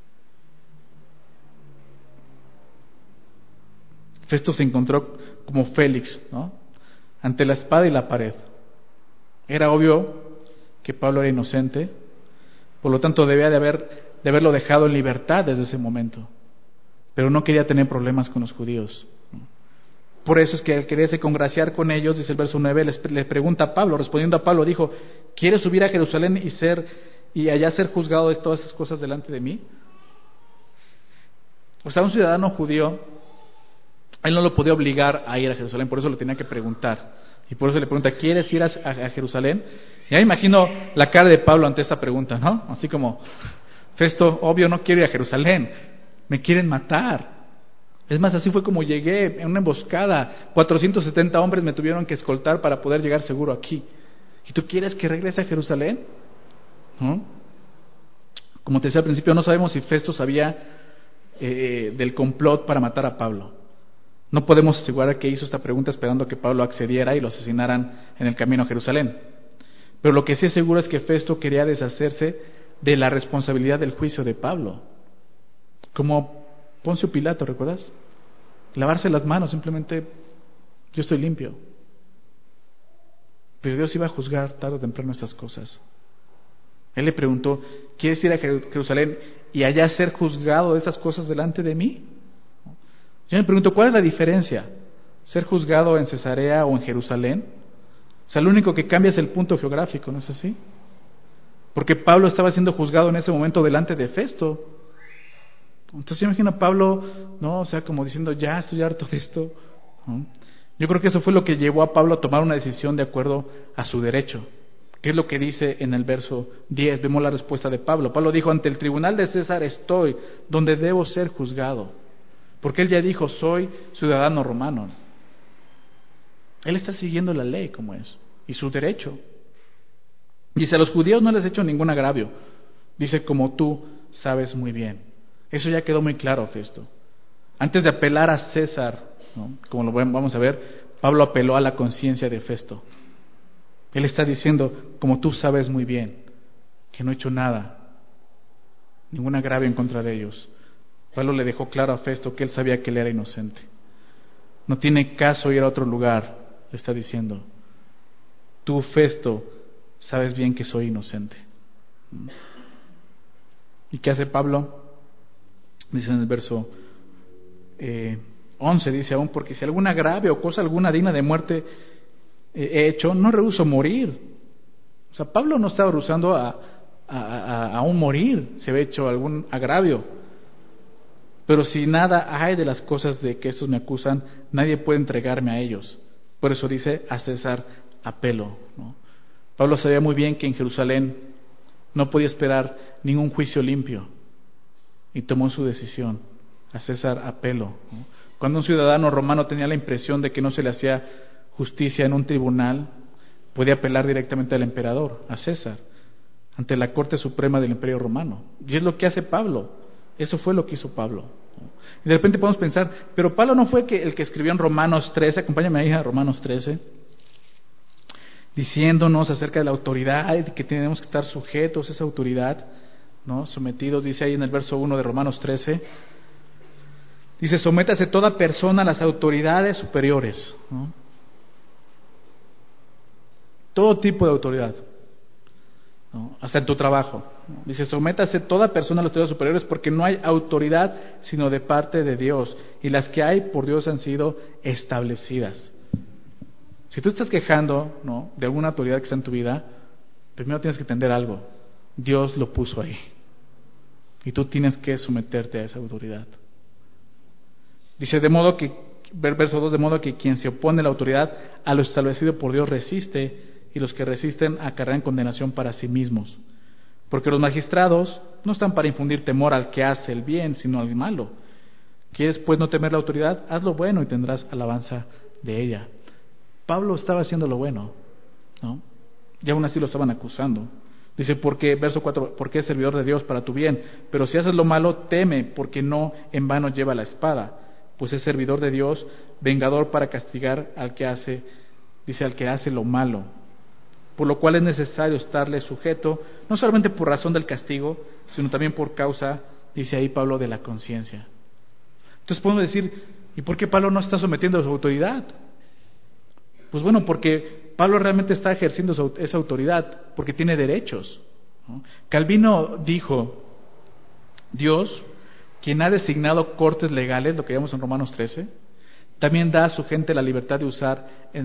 Festo se encontró como Félix, ¿no?, ante la espada y la pared. Era obvio que Pablo era inocente, por lo tanto debía de haberlo dejado en libertad desde ese momento. Pero no quería tener problemas con los judíos. Por eso es que al quererse congraciar con ellos, dice el verso 9, le pregunta a Pablo, respondiendo a Pablo, dijo: ¿quieres subir a Jerusalén y allá ser juzgado de todas esas cosas delante de mí? O sea, un ciudadano judío, él no lo podía obligar a ir a Jerusalén, por eso lo tenía que preguntar. Y por eso le pregunta: ¿quieres ir a Jerusalén? Ya me imagino la cara de Pablo ante esta pregunta, ¿no? Así como: Festo, obvio no quiero ir a Jerusalén, me quieren matar. Es más, así fue como llegué, en una emboscada. 470 hombres me tuvieron que escoltar para poder llegar seguro aquí. ¿Y tú quieres que regrese a Jerusalén? ¿No? Como te decía al principio, no sabemos si Festo sabía del complot para matar a Pablo. No podemos asegurar que hizo esta pregunta esperando que Pablo accediera y lo asesinaran en el camino a Jerusalén. Pero lo que sí es seguro es que Festo quería deshacerse de la responsabilidad del juicio de Pablo. Como Poncio Pilato, ¿recuerdas? Lavarse las manos, simplemente: yo estoy limpio. Pero Dios iba a juzgar tarde o temprano estas cosas. Él le preguntó: ¿quieres ir a Jerusalén y allá ser juzgado de estas cosas delante de mí? Yo me pregunto, ¿cuál es la diferencia? ¿Ser juzgado en Cesarea o en Jerusalén? O sea, lo único que cambia es el punto geográfico, ¿no es así? Porque Pablo estaba siendo juzgado en ese momento delante de Festo. Entonces yo imagino a Pablo, ¿no? O sea, como diciendo, ya estoy harto de esto, ¿no? Yo creo que eso fue lo que llevó a Pablo a tomar una decisión de acuerdo a su derecho. ¿Qué es lo que dice en el verso 10? Vemos la respuesta de Pablo. Pablo dijo, ante el tribunal de César estoy, donde debo ser juzgado. Porque él ya dijo, soy ciudadano romano. Él está siguiendo la ley como es, y su derecho. Dice, a los judíos no les he hecho ningún agravio. Dice, como tú sabes muy bien. Eso ya quedó muy claro, Festo. Antes de apelar a César, ¿no? Como lo vamos a ver, Pablo apeló a la conciencia de Festo. Él está diciendo, como tú sabes muy bien, que no he hecho nada, ningún agravio en contra de ellos. Pablo le dejó claro a Festo que él sabía que él era inocente. No tiene caso ir a otro lugar, le está diciendo. Tú, Festo, sabes bien que soy inocente. ¿Y qué hace Pablo? Dice en el verso 11, dice aún, porque si algún agravio o cosa alguna digna de muerte he hecho, no rehúso morir. O sea, Pablo no estaba rehusando a aún morir, si había hecho algún agravio. Pero si nada hay de las cosas de que estos me acusan, nadie puede entregarme a ellos. Por eso dice, a César apelo, ¿no? Pablo sabía muy bien que en Jerusalén no podía esperar ningún juicio limpio, y tomó su decisión, a César apelo, ¿no? Cuando un ciudadano romano tenía la impresión de que no se le hacía justicia en un tribunal, podía apelar directamente al emperador, a César, ante la Corte Suprema del Imperio Romano. Y es lo que hace Pablo. Eso fue lo que hizo Pablo. Y de repente podemos pensar, pero Pablo no fue el que escribió en Romanos 13, acompáñame ahí a Romanos 13, diciéndonos acerca de la autoridad y de que tenemos que estar sujetos a esa autoridad, ¿no? Sometidos, dice ahí en el verso 1 de Romanos 13, dice, sométase toda persona a las autoridades superiores, ¿no? Todo tipo de autoridad, ¿no? Hasta en tu trabajo, ¿no? Dice, sométase toda persona a las autoridades superiores, porque no hay autoridad sino de parte de Dios, y las que hay por Dios han sido establecidas. Si tú estás quejando, ¿no?, de alguna autoridad que está en tu vida, primero tienes que entender algo: Dios lo puso ahí, y tú tienes que someterte a esa autoridad. Dice, de modo que, verso 2, de modo que quien se opone a la autoridad, a lo establecido por Dios resiste, y los que resisten acarrean condenación para sí mismos. Porque los magistrados no están para infundir temor al que hace el bien, sino al malo. ¿Quieres pues no temer la autoridad? Haz lo bueno y tendrás alabanza de ella. Pablo estaba haciendo lo bueno, ¿no? Y aún así lo estaban acusando. Dice, porque, verso 4, porque es servidor de Dios para tu bien, pero si haces lo malo, teme, porque no en vano lleva la espada, pues es servidor de Dios, vengador para castigar al que hace, dice, al que hace lo malo. Por lo cual es necesario estarle sujeto, no solamente por razón del castigo, sino también por causa, dice ahí Pablo, de la conciencia. Entonces podemos decir, ¿y por qué Pablo no está sometiendo a su autoridad? Pues bueno, porque Pablo realmente está ejerciendo esa autoridad, porque tiene derechos, ¿no? Calvino dijo, Dios, quien ha designado cortes legales, lo que vemos en Romanos 13, también da a su gente la libertad de usar,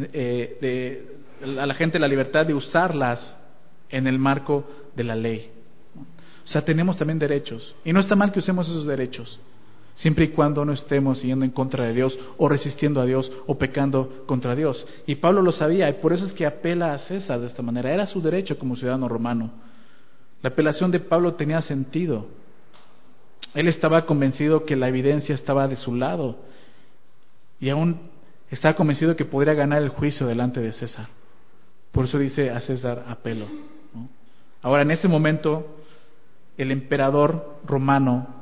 a la gente la libertad de usarlas en el marco de la ley. O sea, tenemos también derechos, y no está mal que usemos esos derechos, siempre y cuando no estemos yendo en contra de Dios, o resistiendo a Dios, o pecando contra Dios. Y Pablo lo sabía, y por eso es que apela a César de esta manera. Era su derecho como ciudadano romano. La apelación de Pablo tenía sentido. Él estaba convencido que la evidencia estaba de su lado, y aún estaba convencido de que podría ganar el juicio delante de César. Por eso dice a César apelo, ¿no? Ahora, en ese momento, el emperador romano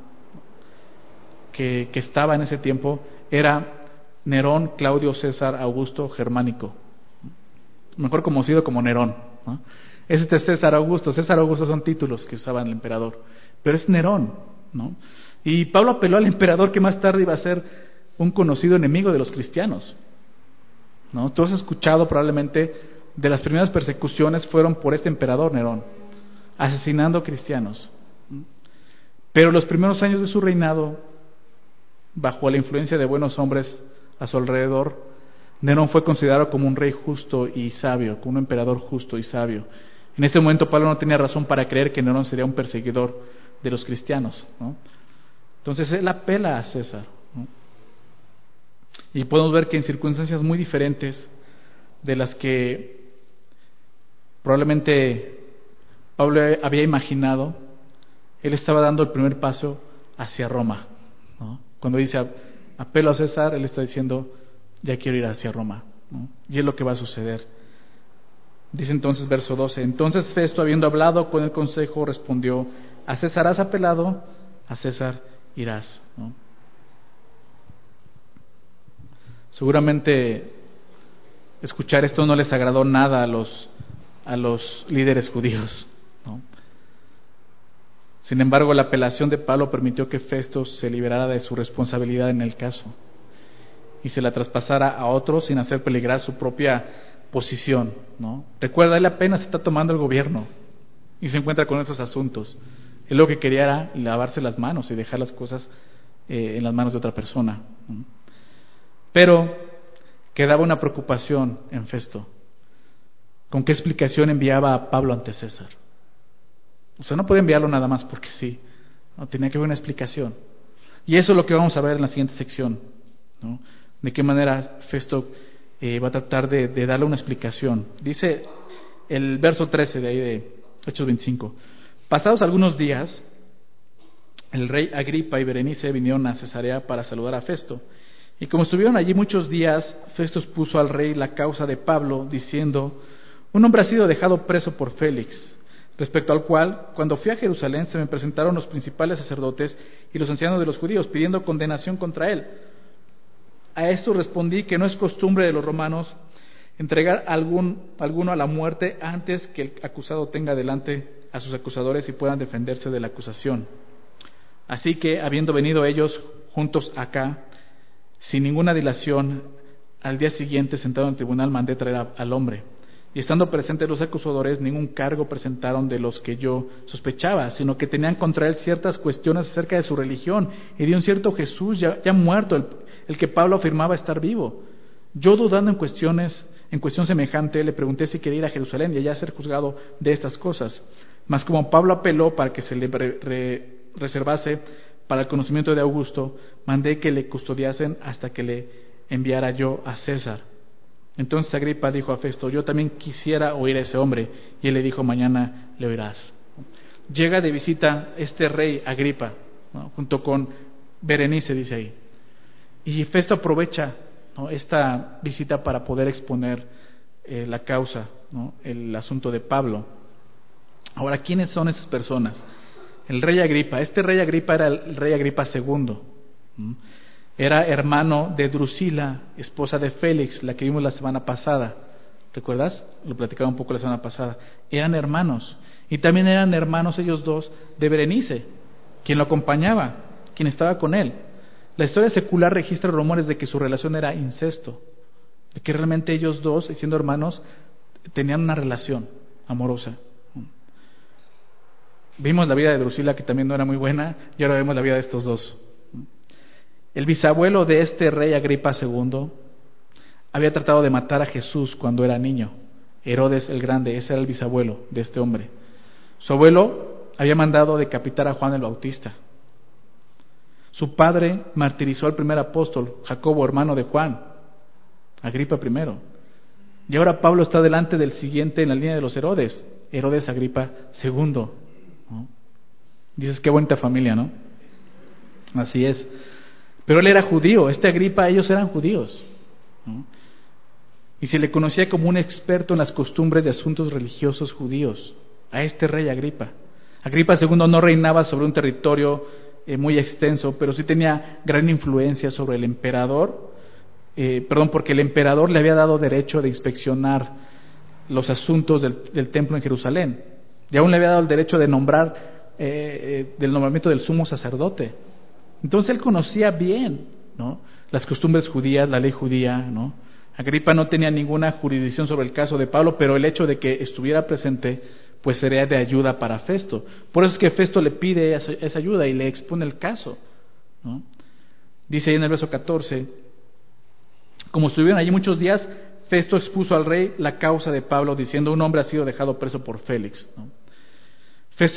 que estaba en ese tiempo era Nerón Claudio César Augusto Germánico, mejor conocido como Nerón, ¿no? Este es César Augusto. César Augusto son títulos que usaba el emperador, pero es Nerón, ¿no? Y Pablo apeló al emperador, que más tarde iba a ser un conocido enemigo de los cristianos, ¿no? Tú has escuchado probablemente de las primeras persecuciones fueron por este emperador Nerón, asesinando cristianos. Pero los primeros años de su reinado, bajo la influencia de buenos hombres a su alrededor, Nerón fue considerado como un rey justo y sabio, como un emperador justo y sabio. En ese momento Pablo no tenía razón para creer que Nerón sería un perseguidor de los cristianos, ¿no? Entonces él apela a César, ¿no? Y podemos ver que en circunstancias muy diferentes de las que probablemente Pablo había imaginado, él estaba dando el primer paso hacia Roma, ¿no? Cuando dice apelo a César, él está diciendo ya quiero ir hacia Roma, ¿no? Y es lo que va a suceder. Dice entonces verso 12: entonces Festo, habiendo hablado con el consejo, respondió: a César has apelado, a César irás, ¿no? Seguramente escuchar esto no les agradó nada a los líderes judíos, ¿no? Sin embargo, la apelación de Pablo permitió que Festo se liberara de su responsabilidad en el caso y se la traspasara a otros sin hacer peligrar su propia posición, ¿no? Recuerda, él apenas está tomando el gobierno y se encuentra con esos asuntos. Él lo que quería era lavarse las manos y dejar las cosas en las manos de otra persona, ¿no? Pero quedaba una preocupación en Festo: ¿con qué explicación enviaba a Pablo ante César? O sea, no podía enviarlo nada más porque sí, no, tenía que haber una explicación. Y eso es lo que vamos a ver en la siguiente sección, ¿no? De qué manera Festo va a tratar de darle una explicación. Dice el verso 13 de ahí de Hechos 25: pasados algunos días, el rey Agripa y Berenice vinieron a Cesarea para saludar a Festo. Y como estuvieron allí muchos días, Festo puso al rey la causa de Pablo, diciendo: un hombre ha sido dejado preso por Félix, respecto al cual, cuando fui a Jerusalén, se me presentaron los principales sacerdotes y los ancianos de los judíos, pidiendo condenación contra él. A esto respondí que no es costumbre de los romanos entregar alguno a la muerte antes que el acusado tenga delante a sus acusadores y puedan defenderse de la acusación. Así que, habiendo venido ellos juntos acá, sin ninguna dilación, al día siguiente, sentado en el tribunal, mandé traer al hombre. Y estando presentes los acusadores, ningún cargo presentaron de los que yo sospechaba, sino que tenían contra él ciertas cuestiones acerca de su religión y de un cierto Jesús ya muerto, el que Pablo afirmaba estar vivo. Yo, dudando en cuestión semejante, le pregunté si quería ir a Jerusalén y allá ser juzgado de estas cosas. Mas como Pablo apeló para que se le reservase para el conocimiento de Augusto, mandé que le custodiasen hasta que le enviara yo a César. Entonces Agripa dijo a Festo: yo también quisiera oír a ese hombre. Y él le dijo: mañana le oirás. Llega de visita este rey Agripa, ¿no? Junto con Berenice, dice ahí. Y Festo aprovecha, ¿no?, esta visita para poder exponer la causa, ¿no?, el asunto de Pablo. Ahora, ¿quiénes son esas personas? El rey Agripa. Este rey Agripa era el rey Agripa II. Era hermano de Drusila, esposa de Félix, la que vimos la semana pasada. ¿Recuerdas? Lo platicaba un poco la semana pasada. Eran hermanos. Y también eran hermanos ellos dos de Berenice, quien lo acompañaba, quien estaba con él. La historia secular registra rumores de que su relación era incesto, de que realmente ellos dos, siendo hermanos, tenían una relación amorosa. Vimos la vida de Drusila, que también no era muy buena, y ahora vemos la vida de estos dos. El bisabuelo de este rey Agripa II había tratado de matar a Jesús cuando era niño. Herodes el Grande, ese era el bisabuelo de este hombre. Su abuelo había mandado decapitar a Juan el Bautista. Su padre martirizó al primer apóstol, Jacobo, hermano de Juan, Agripa I. Y ahora Pablo está delante del siguiente en la línea de los Herodes, Herodes Agripa II, ¿no? Dices, qué bonita familia, ¿no? Así es. Pero él era judío, este Agripa, ellos eran judíos, ¿no? Y se le conocía como un experto en las costumbres de asuntos religiosos judíos, a este rey Agripa. Agripa II no reinaba sobre un territorio muy extenso, pero sí tenía gran influencia sobre el emperador, porque el emperador le había dado derecho de inspeccionar los asuntos del templo en Jerusalén, y aún le había dado el derecho de del nombramiento del sumo sacerdote. Entonces él conocía bien, ¿no?, las costumbres judías, la ley judía, ¿no? Agripa no tenía ninguna jurisdicción sobre el caso de Pablo, pero el hecho de que estuviera presente pues sería de ayuda para Festo. Por eso es que Festo le pide esa ayuda y le expone el caso, ¿no? Dice ahí en el verso 14: como estuvieron allí muchos días, Festo expuso al rey la causa de Pablo, diciendo: un hombre ha sido dejado preso por Félix, ¿no? Festo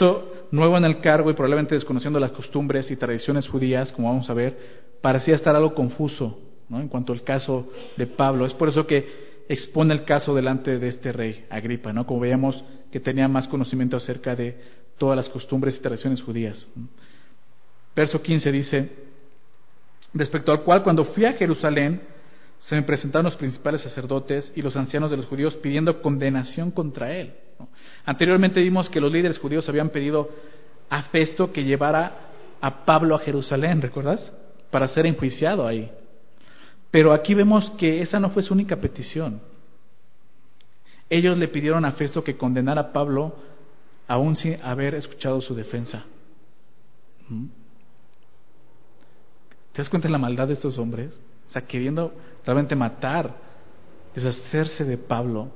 nuevo en el cargo y probablemente desconociendo las costumbres y tradiciones judías, como vamos a ver, parecía estar algo confuso, ¿no?, en cuanto al caso de Pablo. Es por eso que expone el caso delante de este rey Agripa, ¿no?, como veíamos que tenía más conocimiento acerca de todas las costumbres y tradiciones judías. Verso 15 dice: respecto al cual, cuando fui a Jerusalén, se me presentaron los principales sacerdotes y los ancianos de los judíos pidiendo condenación contra él, ¿no? Anteriormente vimos que los líderes judíos habían pedido a Festo que llevara a Pablo a Jerusalén, ¿recuerdas?, para ser enjuiciado ahí. Pero aquí vemos que esa no fue su única petición. Ellos le pidieron a Festo que condenara a Pablo aún sin haber escuchado su defensa. ¿Te das cuenta de la maldad de estos hombres? O sea, queriendo realmente matar, deshacerse de Pablo.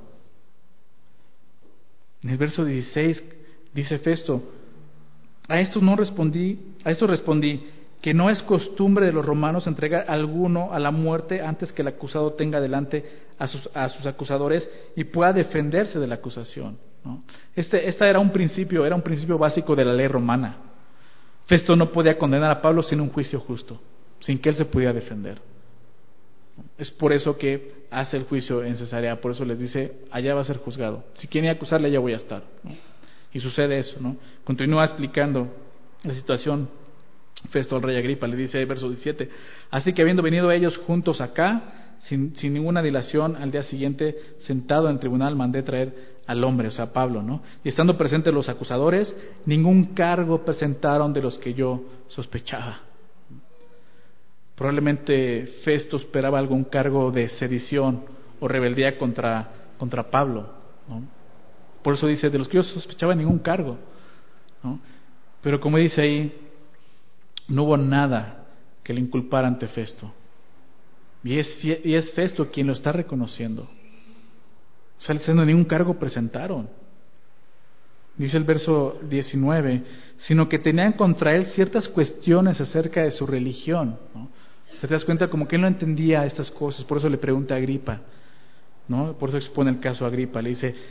En el verso 16 dice Festo: a esto respondí que no es costumbre de los romanos entregar a alguno a la muerte antes que el acusado tenga delante a sus acusadores y pueda defenderse de la acusación, ¿no? Este era un principio básico de la ley romana. Festo no podía condenar a Pablo sin un juicio justo, sin que él se pudiera defender. Es por eso que hace el juicio en Cesarea, por eso les dice: allá va a ser juzgado. Si quieren acusarle, allá voy a estar, ¿no? Y sucede eso, ¿no? Continúa explicando la situación Festo al rey Agripa, le dice, verso 17: así que habiendo venido ellos juntos acá, sin ninguna dilación, al día siguiente, sentado en el tribunal, mandé traer al hombre, o sea, Pablo, ¿no? Y estando presentes los acusadores, ningún cargo presentaron de los que yo sospechaba. Probablemente Festo esperaba algún cargo de sedición o rebeldía contra Pablo, ¿no? Por eso dice, de los que yo sospechaba ningún cargo, ¿no? Pero como dice ahí, no hubo nada que le inculpara ante Festo. Y es Festo quien lo está reconociendo. O sea, diciendo, ningún cargo presentaron. Dice el verso 19, sino que tenían contra él ciertas cuestiones acerca de su religión, ¿no? Se te das cuenta como que él no entendía estas cosas, por eso le pregunta a Agripa, ¿no? Por eso expone el caso a Agripa, le dice,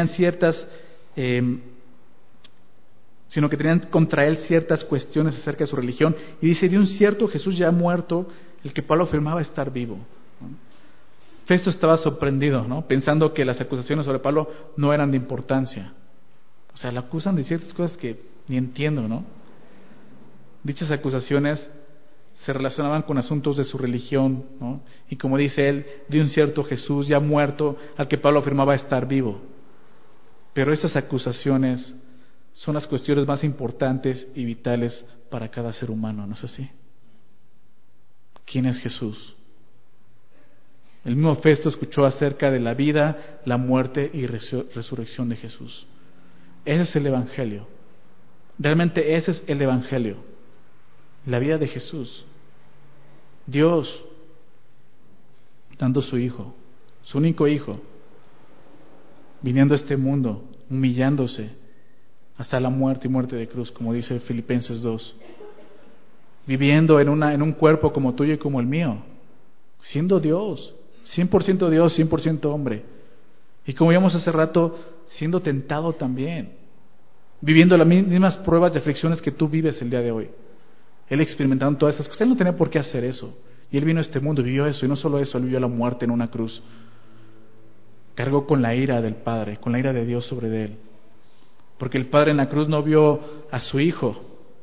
sino que tenían contra él ciertas cuestiones acerca de su religión, y dice, de un cierto Jesús ya muerto, el que Pablo afirmaba estar vivo, ¿no? Festo estaba sorprendido, ¿no?, pensando que las acusaciones sobre Pablo no eran de importancia. O sea, le acusan de ciertas cosas que ni entiendo, ¿no? Dichas acusaciones se relacionaban con asuntos de su religión, ¿no? Y como dice él, de un cierto Jesús ya muerto, al que Pablo afirmaba estar vivo. Pero estas acusaciones son las cuestiones más importantes y vitales para cada ser humano, ¿no es así? ¿Quién es Jesús? El mismo Festo escuchó acerca de la vida, la muerte y resurrección de Jesús. Ese es el Evangelio. Realmente ese es el Evangelio. La vida de Jesús. Dios dando su Hijo, su único Hijo, viniendo a este mundo, humillándose hasta la muerte y muerte de cruz, como dice Filipenses 2, viviendo en un cuerpo como tuyo y como el mío, siendo Dios, 100% Dios, 100% hombre, y como vimos hace rato, siendo tentado también, viviendo las mismas pruebas y aflicciones que tú vives el día de hoy. Él experimentando todas esas cosas. Él no tenía por qué hacer eso, y Él vino a este mundo y vivió eso, y no solo eso, Él vivió la muerte en una cruz, cargó con la ira del Padre, con la ira de Dios sobre Él, porque el Padre en la cruz no vio a su Hijo,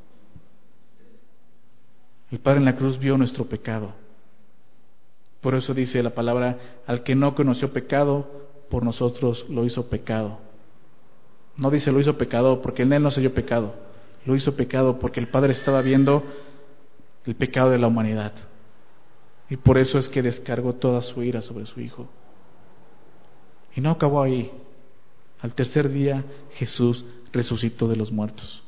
el Padre en la cruz vio nuestro pecado. Por eso dice la palabra, al que no conoció pecado, por nosotros lo hizo pecado. No dice lo hizo pecado porque en Él no se dio pecado, lo hizo pecado porque el Padre estaba viendo el pecado de la humanidad, y por eso es que descargó toda su ira sobre su Hijo. Y no acabó ahí. Al tercer día Jesús resucitó de los muertos.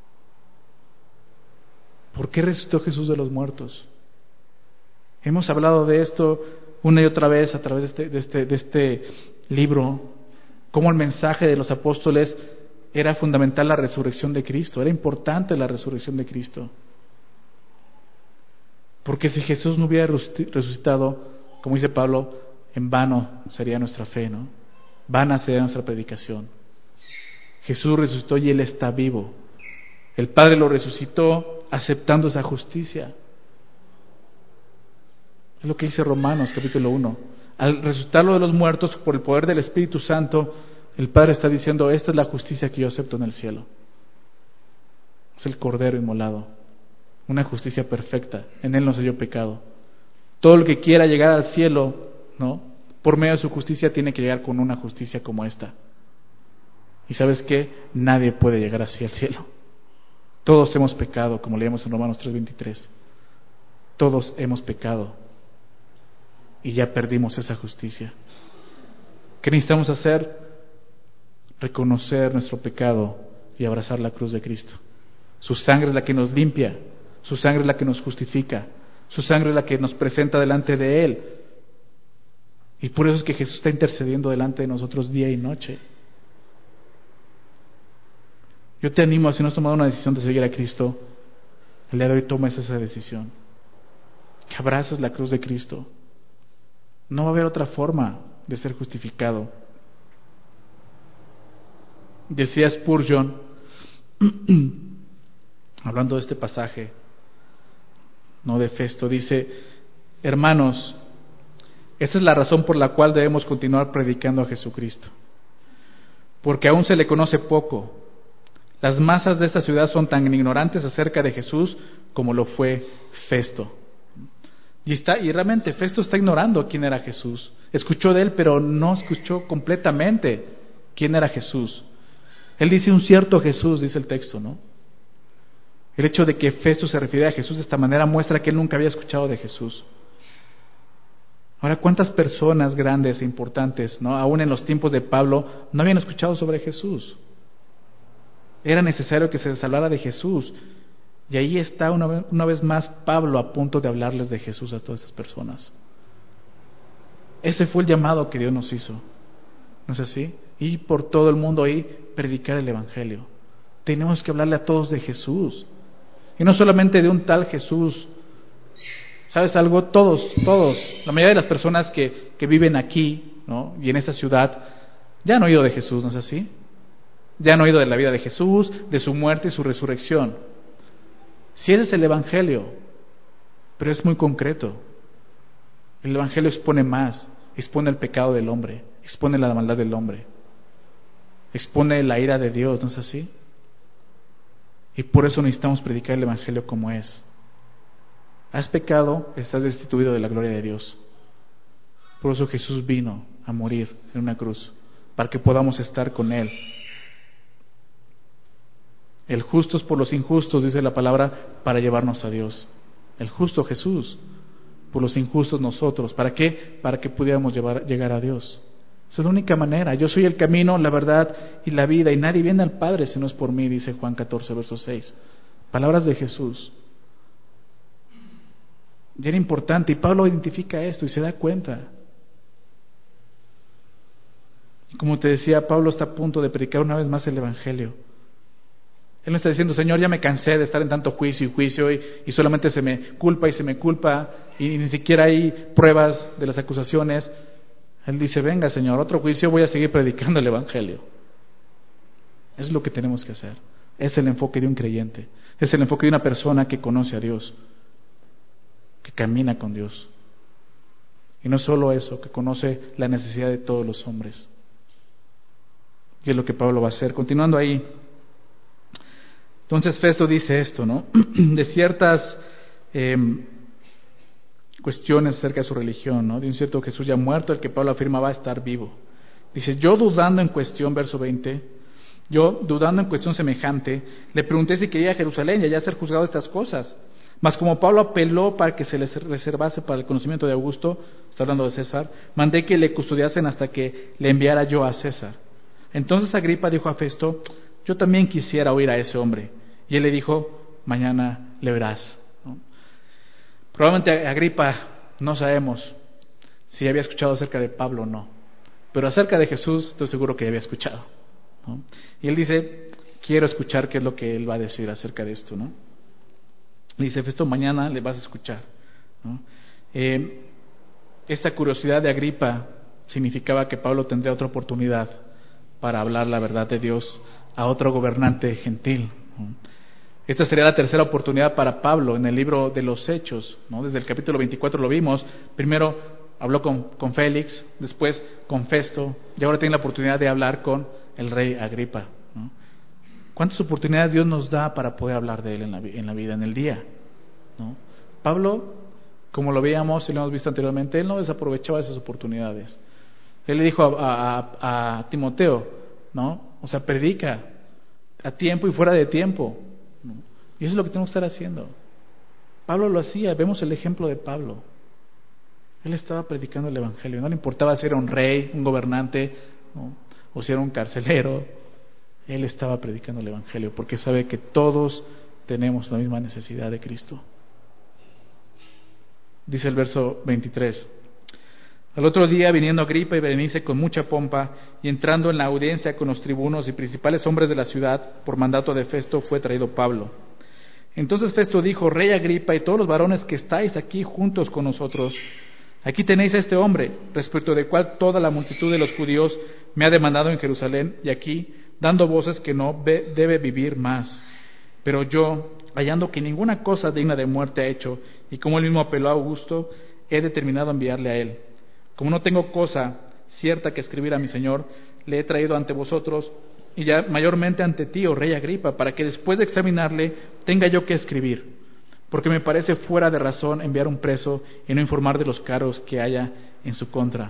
¿Por qué resucitó Jesús de los muertos? Hemos hablado de esto una y otra vez a través de este libro, cómo el mensaje de los apóstoles era fundamental, la resurrección de Cristo, era importante la resurrección de Cristo. Porque si Jesús no hubiera resucitado, como dice Pablo, en vano sería nuestra fe, ¿no? Vana sería nuestra predicación. Jesús resucitó y Él está vivo. El Padre lo resucitó aceptando esa justicia. Es lo que dice Romanos capítulo 1. Al resucitarlo de los muertos por el poder del Espíritu Santo, el Padre está diciendo: esta es la justicia que yo acepto en el cielo. Es el Cordero inmolado, una justicia perfecta. En Él no se halló pecado. Todo el que quiera llegar al cielo, ¿no?, por medio de su justicia, tiene que llegar con una justicia como esta. ¿Y sabes qué? Nadie puede llegar así al cielo. Todos hemos pecado, como leemos en Romanos 3:23. Todos hemos pecado y ya perdimos esa justicia. ¿Qué necesitamos hacer? Reconocer nuestro pecado y abrazar la cruz de Cristo. Su sangre es la que nos limpia, su sangre es la que nos justifica, su sangre es la que nos presenta delante de Él. Y por eso es que Jesús está intercediendo delante de nosotros día y noche. Yo te animo, si no has tomado una decisión de seguir a Cristo, el día de hoy tomes esa decisión. Que abraces la cruz de Cristo. No va a haber otra forma de ser justificado. Decía Spurgeon, hablando de este pasaje, no de Festo, dice: hermanos, esta es la razón por la cual debemos continuar predicando a Jesucristo, porque aún se le conoce poco. Las masas de esta ciudad son tan ignorantes acerca de Jesús como lo fue Festo. Y realmente Festo está ignorando quién era Jesús. Escuchó de Él, pero no escuchó completamente quién era Jesús. Él dice un cierto Jesús, dice el texto, ¿no? El hecho de que Festo se refiriera a Jesús de esta manera muestra que él nunca había escuchado de Jesús. Ahora, ¿cuántas personas grandes e importantes, ¿no?, aún en los tiempos de Pablo, no habían escuchado sobre Jesús? Era necesario que se les hablara de Jesús. Y ahí está una vez más Pablo a punto de hablarles de Jesús a todas esas personas. Ese fue el llamado que Dios nos hizo, ¿no es así? Y por todo el mundo ahí predicar el Evangelio. Tenemos que hablarle a todos de Jesús. Y no solamente de un tal Jesús. ¿Sabes algo? Todos, la mayoría de las personas que viven aquí, ¿no?, y en esta ciudad, ya han oído de Jesús, ¿no es así? Ya han oído de la vida de Jesús, de su muerte y su resurrección. Si ese es el Evangelio, pero es muy concreto. El Evangelio expone más, expone el pecado del hombre, expone la maldad del hombre, expone la ira de Dios, ¿no es así? Y por eso necesitamos predicar el Evangelio como es. Has pecado, estás destituido de la gloria de Dios. Por eso Jesús vino a morir en una cruz, para que podamos estar con Él. El justo es por los injustos, dice la palabra, para llevarnos a Dios. El justo Jesús, por los injustos nosotros. ¿Para qué? Para que pudiéramos llegar a Dios. Esa es la única manera. Yo soy el camino, la verdad y la vida, y nadie viene al Padre si no es por mí, dice Juan 14, verso 6. Palabras de Jesús. Y era importante, y Pablo identifica esto y se da cuenta. Y como te decía, Pablo está a punto de predicar una vez más el Evangelio. Él no está diciendo: Señor, ya me cansé de estar en tanto juicio y solamente se me culpa y ni siquiera hay pruebas de las acusaciones. Él dice: venga, Señor, otro juicio, voy a seguir predicando el Evangelio. Es lo que tenemos que hacer. Es el enfoque de un creyente. Es el enfoque de una persona que conoce a Dios, que camina con Dios. Y no solo eso, que conoce la necesidad de todos los hombres. Y es lo que Pablo va a hacer. Continuando ahí, entonces Festo dice esto, ¿no? De ciertas cuestiones acerca de su religión, ¿no? De un cierto Jesús ya muerto, el que Pablo afirma va a estar vivo. Dice: yo dudando en cuestión, verso 20, yo dudando en cuestión semejante, le pregunté si quería ir a Jerusalén y allá ser juzgado de estas cosas. Mas como Pablo apeló para que se les reservase para el conocimiento de Augusto, está hablando de César, mandé que le custodiasen hasta que le enviara yo a César. Entonces Agripa dijo a Festo: yo también quisiera oír a ese hombre. Y él le dijo: mañana le verás, ¿no? Probablemente Agripa, no sabemos si había escuchado acerca de Pablo o no, pero acerca de Jesús estoy seguro que había escuchado, ¿no? Y él dice: quiero escuchar qué es lo que él va a decir acerca de esto, ¿no? Le dice: Festo, mañana le vas a escuchar, ¿no? Esta curiosidad de Agripa significaba que Pablo tendría otra oportunidad para hablar la verdad de Dios a otro gobernante gentil, ¿no? Esta sería la tercera oportunidad para Pablo en el libro de los Hechos, ¿no? Desde el capítulo 24 lo vimos. Primero habló con Félix, después con Festo, y ahora tiene la oportunidad de hablar con el rey Agripa, ¿no? ¿Cuántas oportunidades Dios nos da para poder hablar de Él en la vida, en el día, ¿no? Pablo, como lo veíamos y lo hemos visto anteriormente, él no desaprovechaba esas oportunidades. Él le dijo a Timoteo, ¿no? O sea, predica a tiempo y fuera de tiempo, ¿no? Y eso es lo que tenemos que estar haciendo. Pablo lo hacía, vemos el ejemplo de Pablo. Él estaba predicando el evangelio, no le importaba si era un rey, un gobernante, ¿no? O si era un carcelero. Él estaba predicando el evangelio porque sabe que todos tenemos la misma necesidad de Cristo. Dice el verso 23: al otro día, viniendo Agripa y Berenice con mucha pompa, y entrando en la audiencia con los tribunos y principales hombres de la ciudad, por mandato de Festo, fue traído Pablo. Entonces Festo dijo: Rey Agripa y todos los varones que estáis aquí juntos con nosotros, aquí tenéis a este hombre, respecto del cual toda la multitud de los judíos me ha demandado en Jerusalén, y aquí, dando voces que no debe vivir más. Pero yo, hallando que ninguna cosa digna de muerte ha hecho, y como él mismo apeló a Augusto, he determinado enviarle a él. Como no tengo cosa cierta que escribir a mi señor, le he traído ante vosotros, y ya mayormente ante ti, oh rey Agripa, para que después de examinarle tenga yo que escribir, porque me parece fuera de razón enviar un preso y no informar de los cargos que haya en su contra.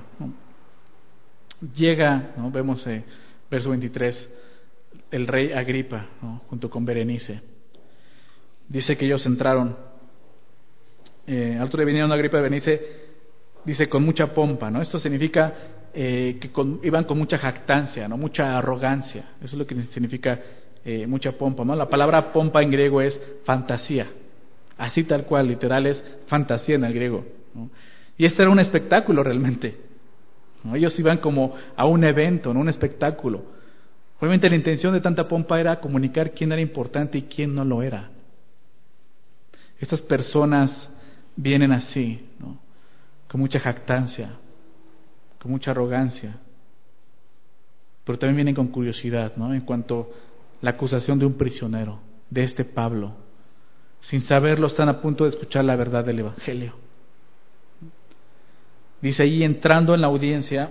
Llega, ¿no? Vemos verso 23, el rey Agripa, ¿no? Junto con Berenice. Dice que ellos entraron, al otro día vinieron Agripa y Berenice, dice con mucha pompa, ¿no? Esto significa que iban con mucha jactancia, ¿no? Mucha arrogancia. Eso es lo que significa mucha pompa, ¿no? La palabra pompa en griego es fantasía, así tal cual, literal es fantasía en el griego, ¿no? Y este era un espectáculo realmente, ¿no? Ellos iban como a un evento, ¿no? Un espectáculo. Obviamente la intención de tanta pompa era comunicar quién era importante y quién no lo era. Estas personas vienen así, ¿no? Con mucha jactancia, con mucha arrogancia, pero también vienen con curiosidad, ¿no? En cuanto a la acusación de un prisionero, de este Pablo. Sin saberlo están a punto de escuchar la verdad del evangelio. Dice ahí, entrando en la audiencia,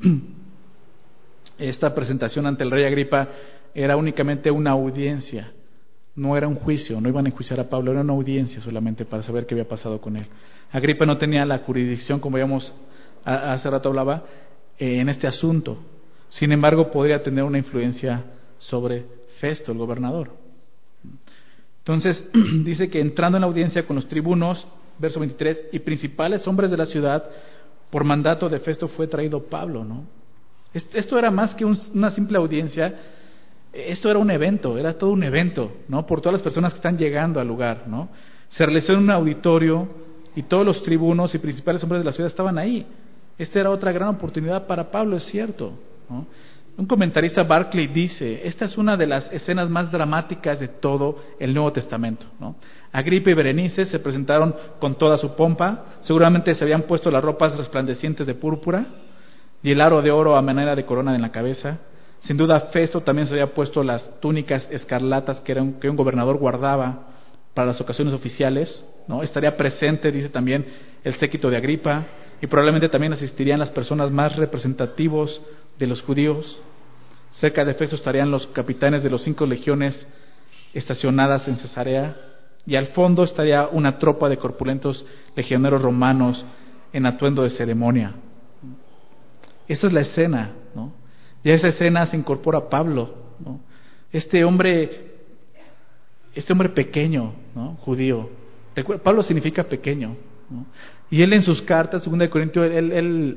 esta presentación ante el rey Agripa era únicamente una audiencia, no era un juicio, no iban a enjuiciar a Pablo, era una audiencia solamente para saber qué había pasado con él. Agripa no tenía la jurisdicción, como habíamos hace rato hablaba, en este asunto. Sin embargo, podría tener una influencia sobre Festo, el gobernador. Entonces, dice que entrando en la audiencia con los tribunos, verso 23, y principales hombres de la ciudad, por mandato de Festo fue traído Pablo, ¿no? Esto era más que una simple audiencia, esto era un evento, era todo un evento, ¿no? Por todas las personas que están llegando al lugar, ¿no? Se realizó en un auditorio y todos los tribunos y principales hombres de la ciudad estaban ahí. Esta era otra gran oportunidad para Pablo, es cierto, ¿no? Un comentarista, Barclay, dice: esta es una de las escenas más dramáticas de todo el Nuevo Testamento, ¿no? Agripa y Berenice se presentaron con toda su pompa, seguramente se habían puesto las ropas resplandecientes de púrpura y el aro de oro a manera de corona en la cabeza. Sin duda Festo también se había puesto las túnicas escarlatas que un gobernador guardaba para las ocasiones oficiales, ¿no? Estaría presente, dice también, el séquito de Agripa, y probablemente también asistirían las personas más representativos de los judíos. Cerca de Festo estarían los capitanes de los 5 legiones estacionadas en Cesarea, y al fondo estaría una tropa de corpulentos legioneros romanos en atuendo de ceremonia. Esta es la escena, ¿no? Y a esa escena se incorpora Pablo, ¿no? Este hombre pequeño, ¿no? Judío. Pablo significa pequeño, ¿no? Y él en sus cartas, 2 de Corintios, él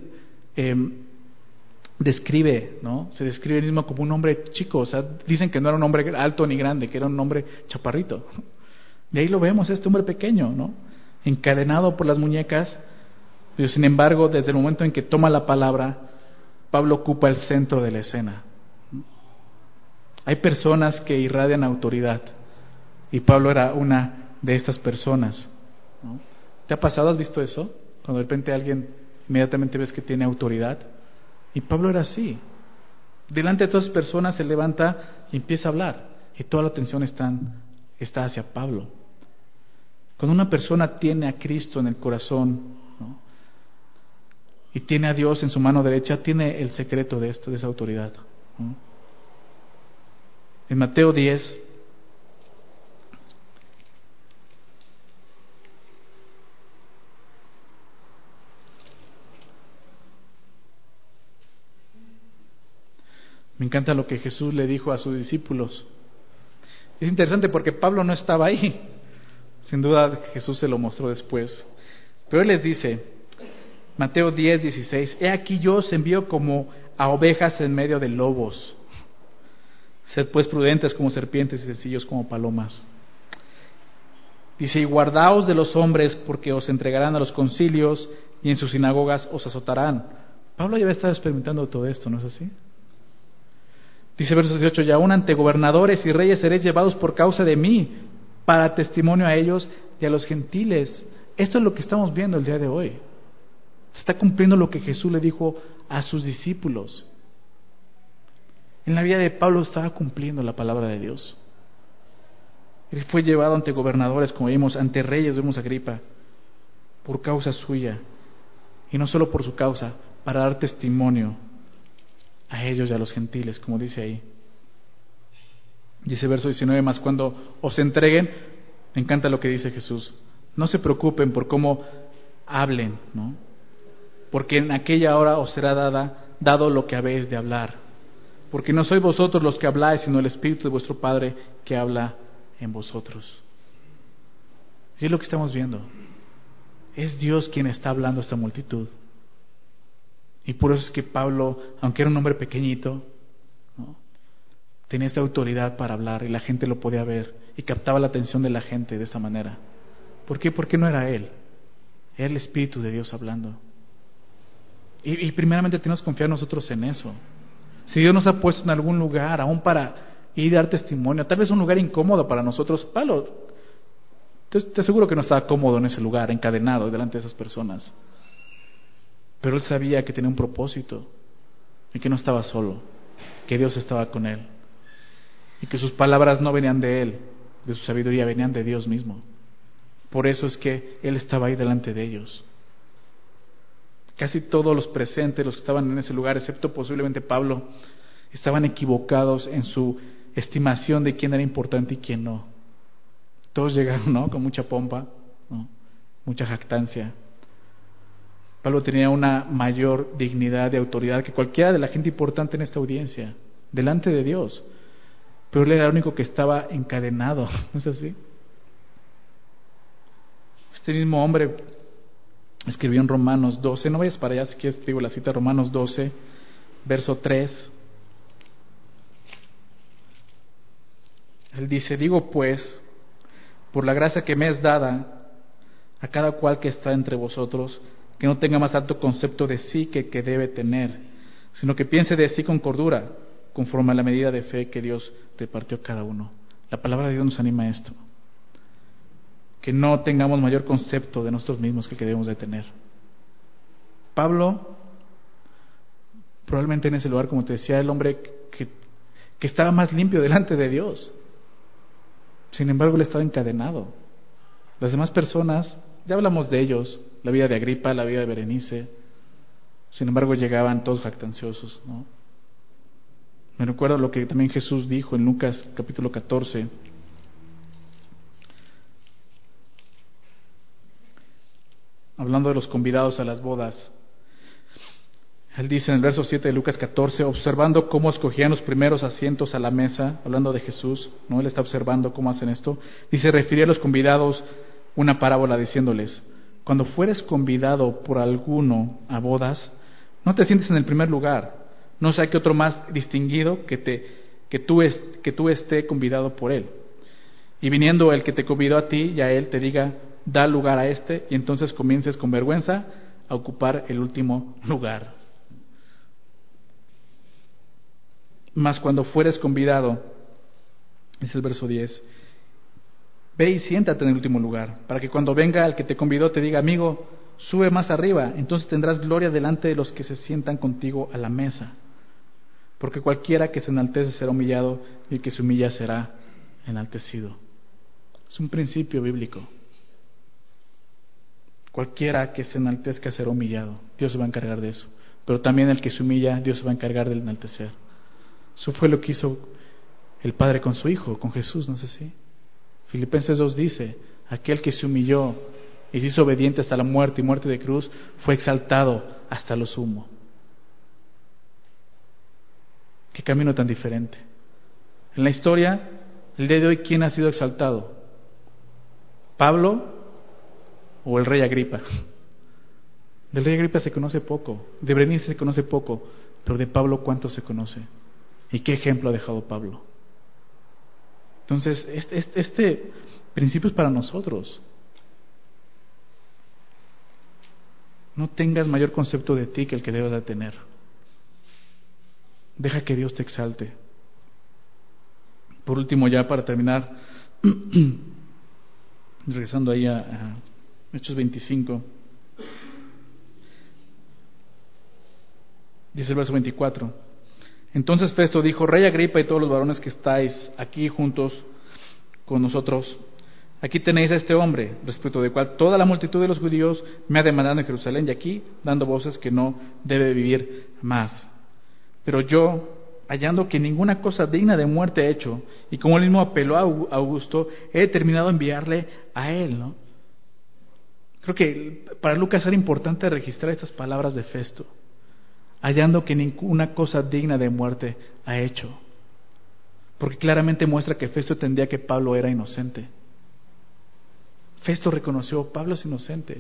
describe, ¿no? Se describe él mismo como un hombre chico. O sea, dicen que no era un hombre alto ni grande, que era un hombre chaparrito. Y ahí lo vemos, este hombre pequeño, ¿no? Encadenado por las muñecas, pero sin embargo, desde el momento en que toma la palabra, Pablo ocupa el centro de la escena. Hay personas que irradian autoridad, y Pablo era una de estas personas, ¿no? ¿Te ha pasado? ¿Has visto eso? Cuando de repente alguien inmediatamente ves que tiene autoridad. Y Pablo era así. Delante de todas las personas se levanta y empieza a hablar, y toda la atención está está hacia Pablo. Cuando una persona tiene a Cristo en el corazón, ¿no?, y tiene a Dios en su mano derecha, tiene el secreto de esto, de esa autoridad, ¿no? En Mateo 10, me encanta lo que Jesús le dijo a sus discípulos. Es interesante porque Pablo no estaba ahí. Sin duda Jesús se lo mostró después. Pero él les dice, Mateo 10, 16, he aquí yo os envío como a ovejas en medio de lobos. Sed pues prudentes como serpientes y sencillos como palomas. Dice, y guardaos de los hombres, porque os entregarán a los concilios y en sus sinagogas os azotarán. Pablo ya había estado experimentando todo esto, ¿no es así? Dice verso 18, y aún ante gobernadores y reyes seréis llevados por causa de mí, para testimonio a ellos y a los gentiles. Esto es lo que estamos viendo el día de hoy. Se está cumpliendo lo que Jesús le dijo a sus discípulos. En la vida de Pablo estaba cumpliendo la palabra de Dios. Él fue llevado ante gobernadores, como vimos, ante reyes, vemos a Agripa, por causa suya. Y no solo por su causa, para dar testimonio a ellos y a los gentiles, como dice ahí. Dice verso 19, más cuando os entreguen, me encanta lo que dice Jesús, no se preocupen por cómo hablen, ¿no? Porque en aquella hora os será dado lo que habéis de hablar. Porque no sois vosotros los que habláis, sino el Espíritu de vuestro Padre que habla en vosotros. Y es lo que estamos viendo. Es Dios quien está hablando a esta multitud. Y por eso es que Pablo, aunque era un hombre pequeñito, ¿no?, tenía esta autoridad para hablar y la gente lo podía ver y captaba la atención de la gente de esta manera. ¿Por qué? Porque no era él, era el Espíritu de Dios hablando. Y primeramente tenemos que confiar nosotros en eso. Si Dios nos ha puesto en algún lugar, aún para ir a dar testimonio, tal vez un lugar incómodo para nosotros, Pablo, te aseguro que no estaba cómodo en ese lugar, encadenado delante de esas personas. Pero él sabía que tenía un propósito y que no estaba solo, que Dios estaba con él y que sus palabras no venían de él, de su sabiduría, venían de Dios mismo. Por eso es que él estaba ahí delante de ellos. Casi todos los presentes, los que estaban en ese lugar, excepto posiblemente Pablo, estaban equivocados en su estimación de quién era importante y quién no. Todos llegaron, ¿no?, con mucha pompa, ¿no?, mucha jactancia. Pablo tenía una mayor dignidad y autoridad que cualquiera de la gente importante en esta audiencia, delante de Dios. Pero él era el único que estaba encadenado, ¿no es así? Este mismo hombre escribió en Romanos 12, no vayas para allá si quieres, te digo la cita, Romanos 12, verso 3. Él dice, digo pues, por la gracia que me es dada, a cada cual que está entre vosotros, que no tenga más alto concepto de sí que debe tener, sino que piense de sí con cordura, conforme a la medida de fe que Dios repartió a cada uno. La palabra de Dios nos anima a esto, que no tengamos mayor concepto de nosotros mismos que debemos de tener. Pablo, probablemente en ese lugar, como te decía, el hombre que estaba más limpio delante de Dios. Sin embargo, él estaba encadenado. Las demás personas, ya hablamos de ellos, la vida de Agripa, la vida de Berenice, sin embargo llegaban todos jactanciosos, ¿no? Me recuerdo lo que también Jesús dijo en Lucas capítulo 14. Hablando de los convidados a las bodas. Él dice en el verso 7 de Lucas 14, observando cómo escogían los primeros asientos a la mesa, hablando de Jesús, ¿no? Él está observando cómo hacen esto. Dice, refiría a los convidados una parábola diciéndoles, cuando fueres convidado por alguno a bodas, no te sientes en el primer lugar, no sea que otro más distinguido que tú esté convidado por él. Y viniendo el que te convidó a ti y a él te diga, da lugar a este, y entonces comiences con vergüenza a ocupar el último lugar. Mas cuando fueres convidado, es el verso 10, ve y siéntate en el último lugar, para que cuando venga el que te convidó te diga, amigo, sube más arriba, entonces tendrás gloria delante de los que se sientan contigo a la mesa. Porque cualquiera que se enaltece será humillado, y el que se humilla será enaltecido. Es un principio bíblico. Cualquiera que se enaltezca será humillado. Dios se va a encargar de eso. Pero también el que se humilla, Dios se va a encargar del enaltecer. Eso fue lo que hizo el Padre con su Hijo, con Jesús, ¿no es así? Filipenses 2 dice, aquel que se humilló y se hizo obediente hasta la muerte y muerte de cruz, fue exaltado hasta lo sumo. Qué camino tan diferente. En la historia, el día de hoy, ¿quién ha sido exaltado? ¿Pablo o el rey Agripa? Del rey Agripa se conoce poco, de Berenice se conoce poco, pero de Pablo ¿cuánto se conoce? ¿Y qué ejemplo ha dejado Pablo? Entonces, este principio es para nosotros. No tengas mayor concepto de ti que el que debes de tener. Deja que Dios te exalte. Por último, ya para terminar, regresando ahí a Hechos 25, dice el verso 24. Entonces Festo dijo: Rey Agripa y todos los varones que estáis aquí juntos con nosotros, aquí tenéis a este hombre, respecto del cual toda la multitud de los judíos me ha demandado en Jerusalén, y aquí dando voces que no debe vivir más. Pero yo, hallando que ninguna cosa digna de muerte he hecho, y como él mismo apeló a Augusto, he determinado enviarle a él, ¿no? Creo que para Lucas era importante registrar estas palabras de Festo. Hallando que ninguna cosa digna de muerte ha hecho. Porque claramente muestra que Festo entendía que Pablo era inocente. Festo reconoció: Pablo es inocente.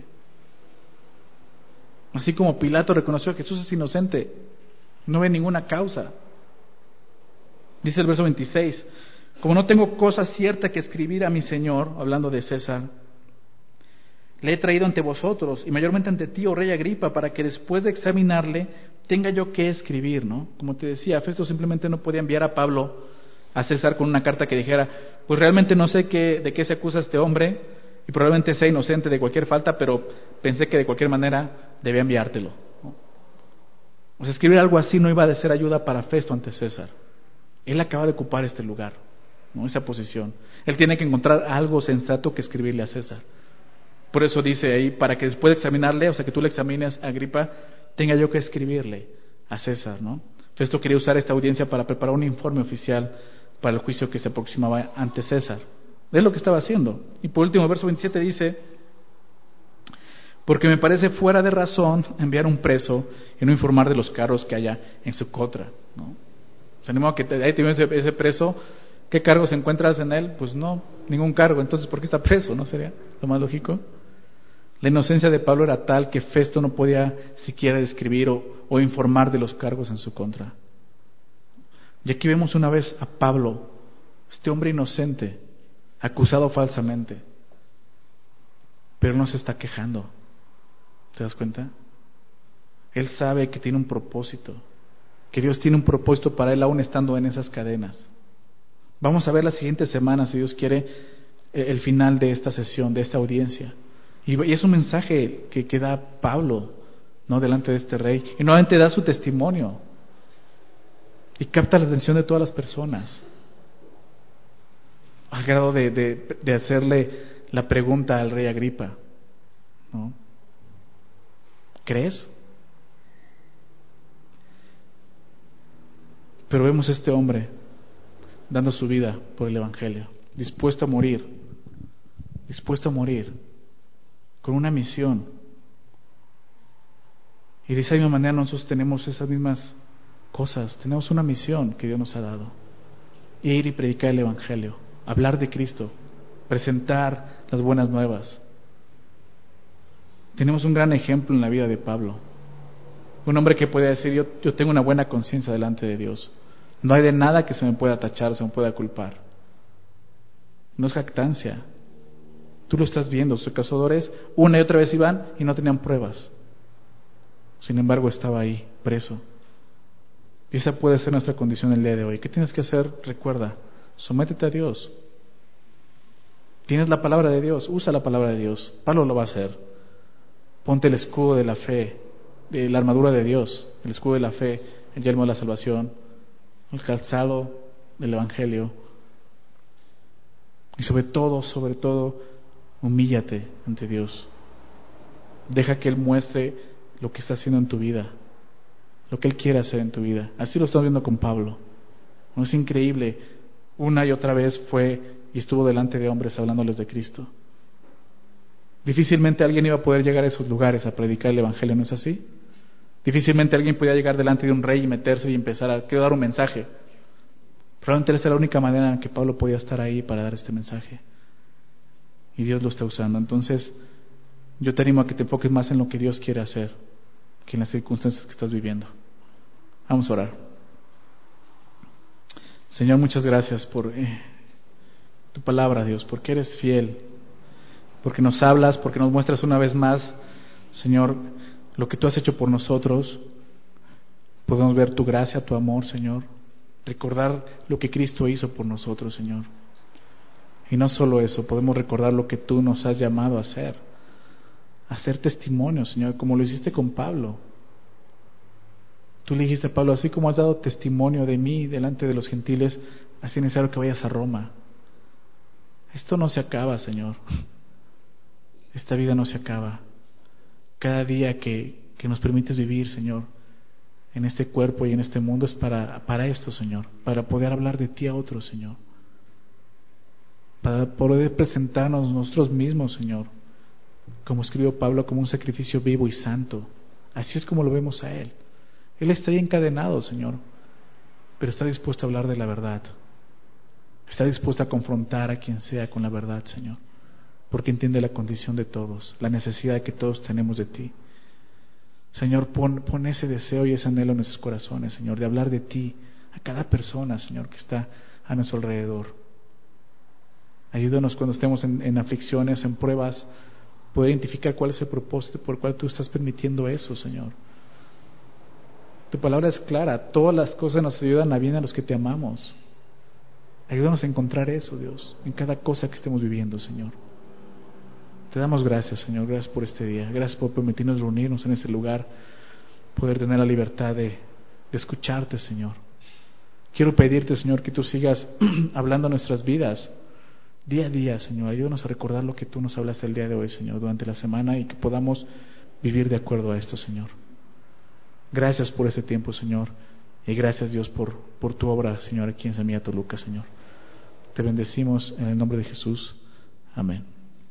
Así como Pilato reconoció: Jesús es inocente. No ve ninguna causa. Dice el verso 26: como no tengo cosa cierta que escribir a mi Señor, hablando de César, le he traído ante vosotros, y mayormente ante ti, oh rey Agripa, para que después de examinarle tenga yo que escribir, ¿no? Como te decía, Festo simplemente no podía enviar a Pablo a César con una carta que dijera: pues realmente no sé de qué se acusa este hombre, y probablemente sea inocente de cualquier falta, pero pensé que de cualquier manera debía enviártelo, ¿no? O sea, escribir algo así no iba a ser ayuda para Festo ante César. Él acaba de ocupar este lugar, ¿no? Esa posición. Él tiene que encontrar algo sensato que escribirle a César. Por eso dice ahí: para que después de examinarle, o sea, que tú le examines a Agripa, tenga yo que escribirle a César, ¿no? Festo quería usar esta audiencia para preparar un informe oficial para el juicio que se aproximaba ante César. Es lo que estaba haciendo. Y por último, el verso 27 dice: porque me parece fuera de razón enviar un preso y no informar de los cargos que haya en su contra, ¿no? Se animó a que ahí tienes ese preso. ¿Qué cargos encuentras en él? Pues no, ningún cargo. Entonces, ¿por qué está preso? ¿No sería lo más lógico? La inocencia de Pablo era tal que Festo no podía siquiera describir o informar de los cargos en su contra. Y aquí vemos una vez a Pablo, este hombre inocente, acusado falsamente, pero no se está quejando. ¿Te das cuenta? Él sabe que tiene un propósito, que Dios tiene un propósito para él aún estando en esas cadenas. Vamos a ver las siguientes semanas, si Dios quiere, el final de esta sesión, de esta audiencia. Y es un mensaje que da Pablo, ¿no?, delante de este rey. Y nuevamente da su testimonio. Y capta la atención de todas las personas. Al grado de hacerle la pregunta al rey Agripa, ¿no? ¿Crees? Pero vemos a este hombre dando su vida por el Evangelio, dispuesto a morir, con una misión. Y de esa misma manera nosotros tenemos esas mismas cosas, tenemos una misión que Dios nos ha dado: ir y predicar el Evangelio, hablar de Cristo, presentar las buenas nuevas. Tenemos un gran ejemplo en la vida de Pablo, un hombre que puede decir: yo tengo una buena conciencia delante de Dios, no hay de nada que se me pueda tachar, se me pueda culpar. No es jactancia. Tú lo estás viendo. Sus acusadores una y otra vez iban y no tenían pruebas. Sin embargo, estaba ahí, preso. Y esa puede ser nuestra condición el día de hoy. ¿Qué tienes que hacer? Recuerda, sométete a Dios. Tienes la palabra de Dios, usa la palabra de Dios. Pablo lo va a hacer. Ponte el escudo de la fe, la armadura de Dios, el escudo de la fe, el yelmo de la salvación, el calzado del Evangelio. Y sobre todo, humíllate ante Dios. Deja que Él muestre lo que está haciendo en tu vida, lo que Él quiere hacer en tu vida. Así lo estamos viendo con Pablo. ¿No es increíble? Una y otra vez fue y estuvo delante de hombres hablándoles de Cristo. Difícilmente alguien iba a poder llegar a esos lugares a predicar el Evangelio, ¿no es así? Difícilmente alguien podía llegar delante de un rey y meterse y empezar a dar un mensaje. Probablemente esa era la única manera en que Pablo podía estar ahí para dar este mensaje. Y Dios lo está usando. Entonces, yo te animo a que te enfoques más en lo que Dios quiere hacer que en las circunstancias que estás viviendo. Vamos a orar. Señor, muchas gracias por tu palabra, Dios, porque eres fiel, porque nos hablas, porque nos muestras una vez más, Señor, lo que tú has hecho por nosotros. Podemos ver tu gracia, tu amor, Señor, recordar lo que Cristo hizo por nosotros, Señor. Y no solo eso, podemos recordar lo que tú nos has llamado a hacer testimonio, Señor, como lo hiciste con Pablo. Tú le dijiste a Pablo, así como has dado testimonio de mí delante de los gentiles, así es necesario que vayas a Roma. Esto no se acaba, Señor. Esta vida no se acaba. Cada día que nos permites vivir, Señor, en este cuerpo y en este mundo es para esto, Señor, para poder hablar de ti a otros, Señor, para poder presentarnos nosotros mismos, Señor, como escribió Pablo, como un sacrificio vivo y santo. Así es como lo vemos a Él. Él está ahí encadenado, Señor, pero está dispuesto a hablar de la verdad. Está dispuesto a confrontar a quien sea con la verdad, Señor, porque entiende la condición de todos, la necesidad que todos tenemos de ti. Señor, pon ese deseo y ese anhelo en nuestros corazones, Señor, de hablar de ti a cada persona, Señor, que está a nuestro alrededor. Ayúdanos cuando estemos en aflicciones, en pruebas, poder identificar cuál es el propósito por el cual tú estás permitiendo eso, Señor. Tu palabra es clara, todas las cosas nos ayudan a bien a los que te amamos. Ayúdanos a encontrar eso, Dios, en cada cosa que estemos viviendo, Señor. Te damos gracias, Señor, gracias por este día, gracias por permitirnos reunirnos en este lugar, poder tener la libertad de escucharte, Señor. Quiero pedirte, Señor, que tú sigas hablando a nuestras vidas día a día, Señor. Ayúdanos a recordar lo que tú nos hablaste el día de hoy, Señor, durante la semana, y que podamos vivir de acuerdo a esto, Señor. Gracias por este tiempo, Señor, y gracias, Dios, por tu obra, Señor, aquí en Semilla Toluca, Señor. Te bendecimos en el nombre de Jesús. Amén.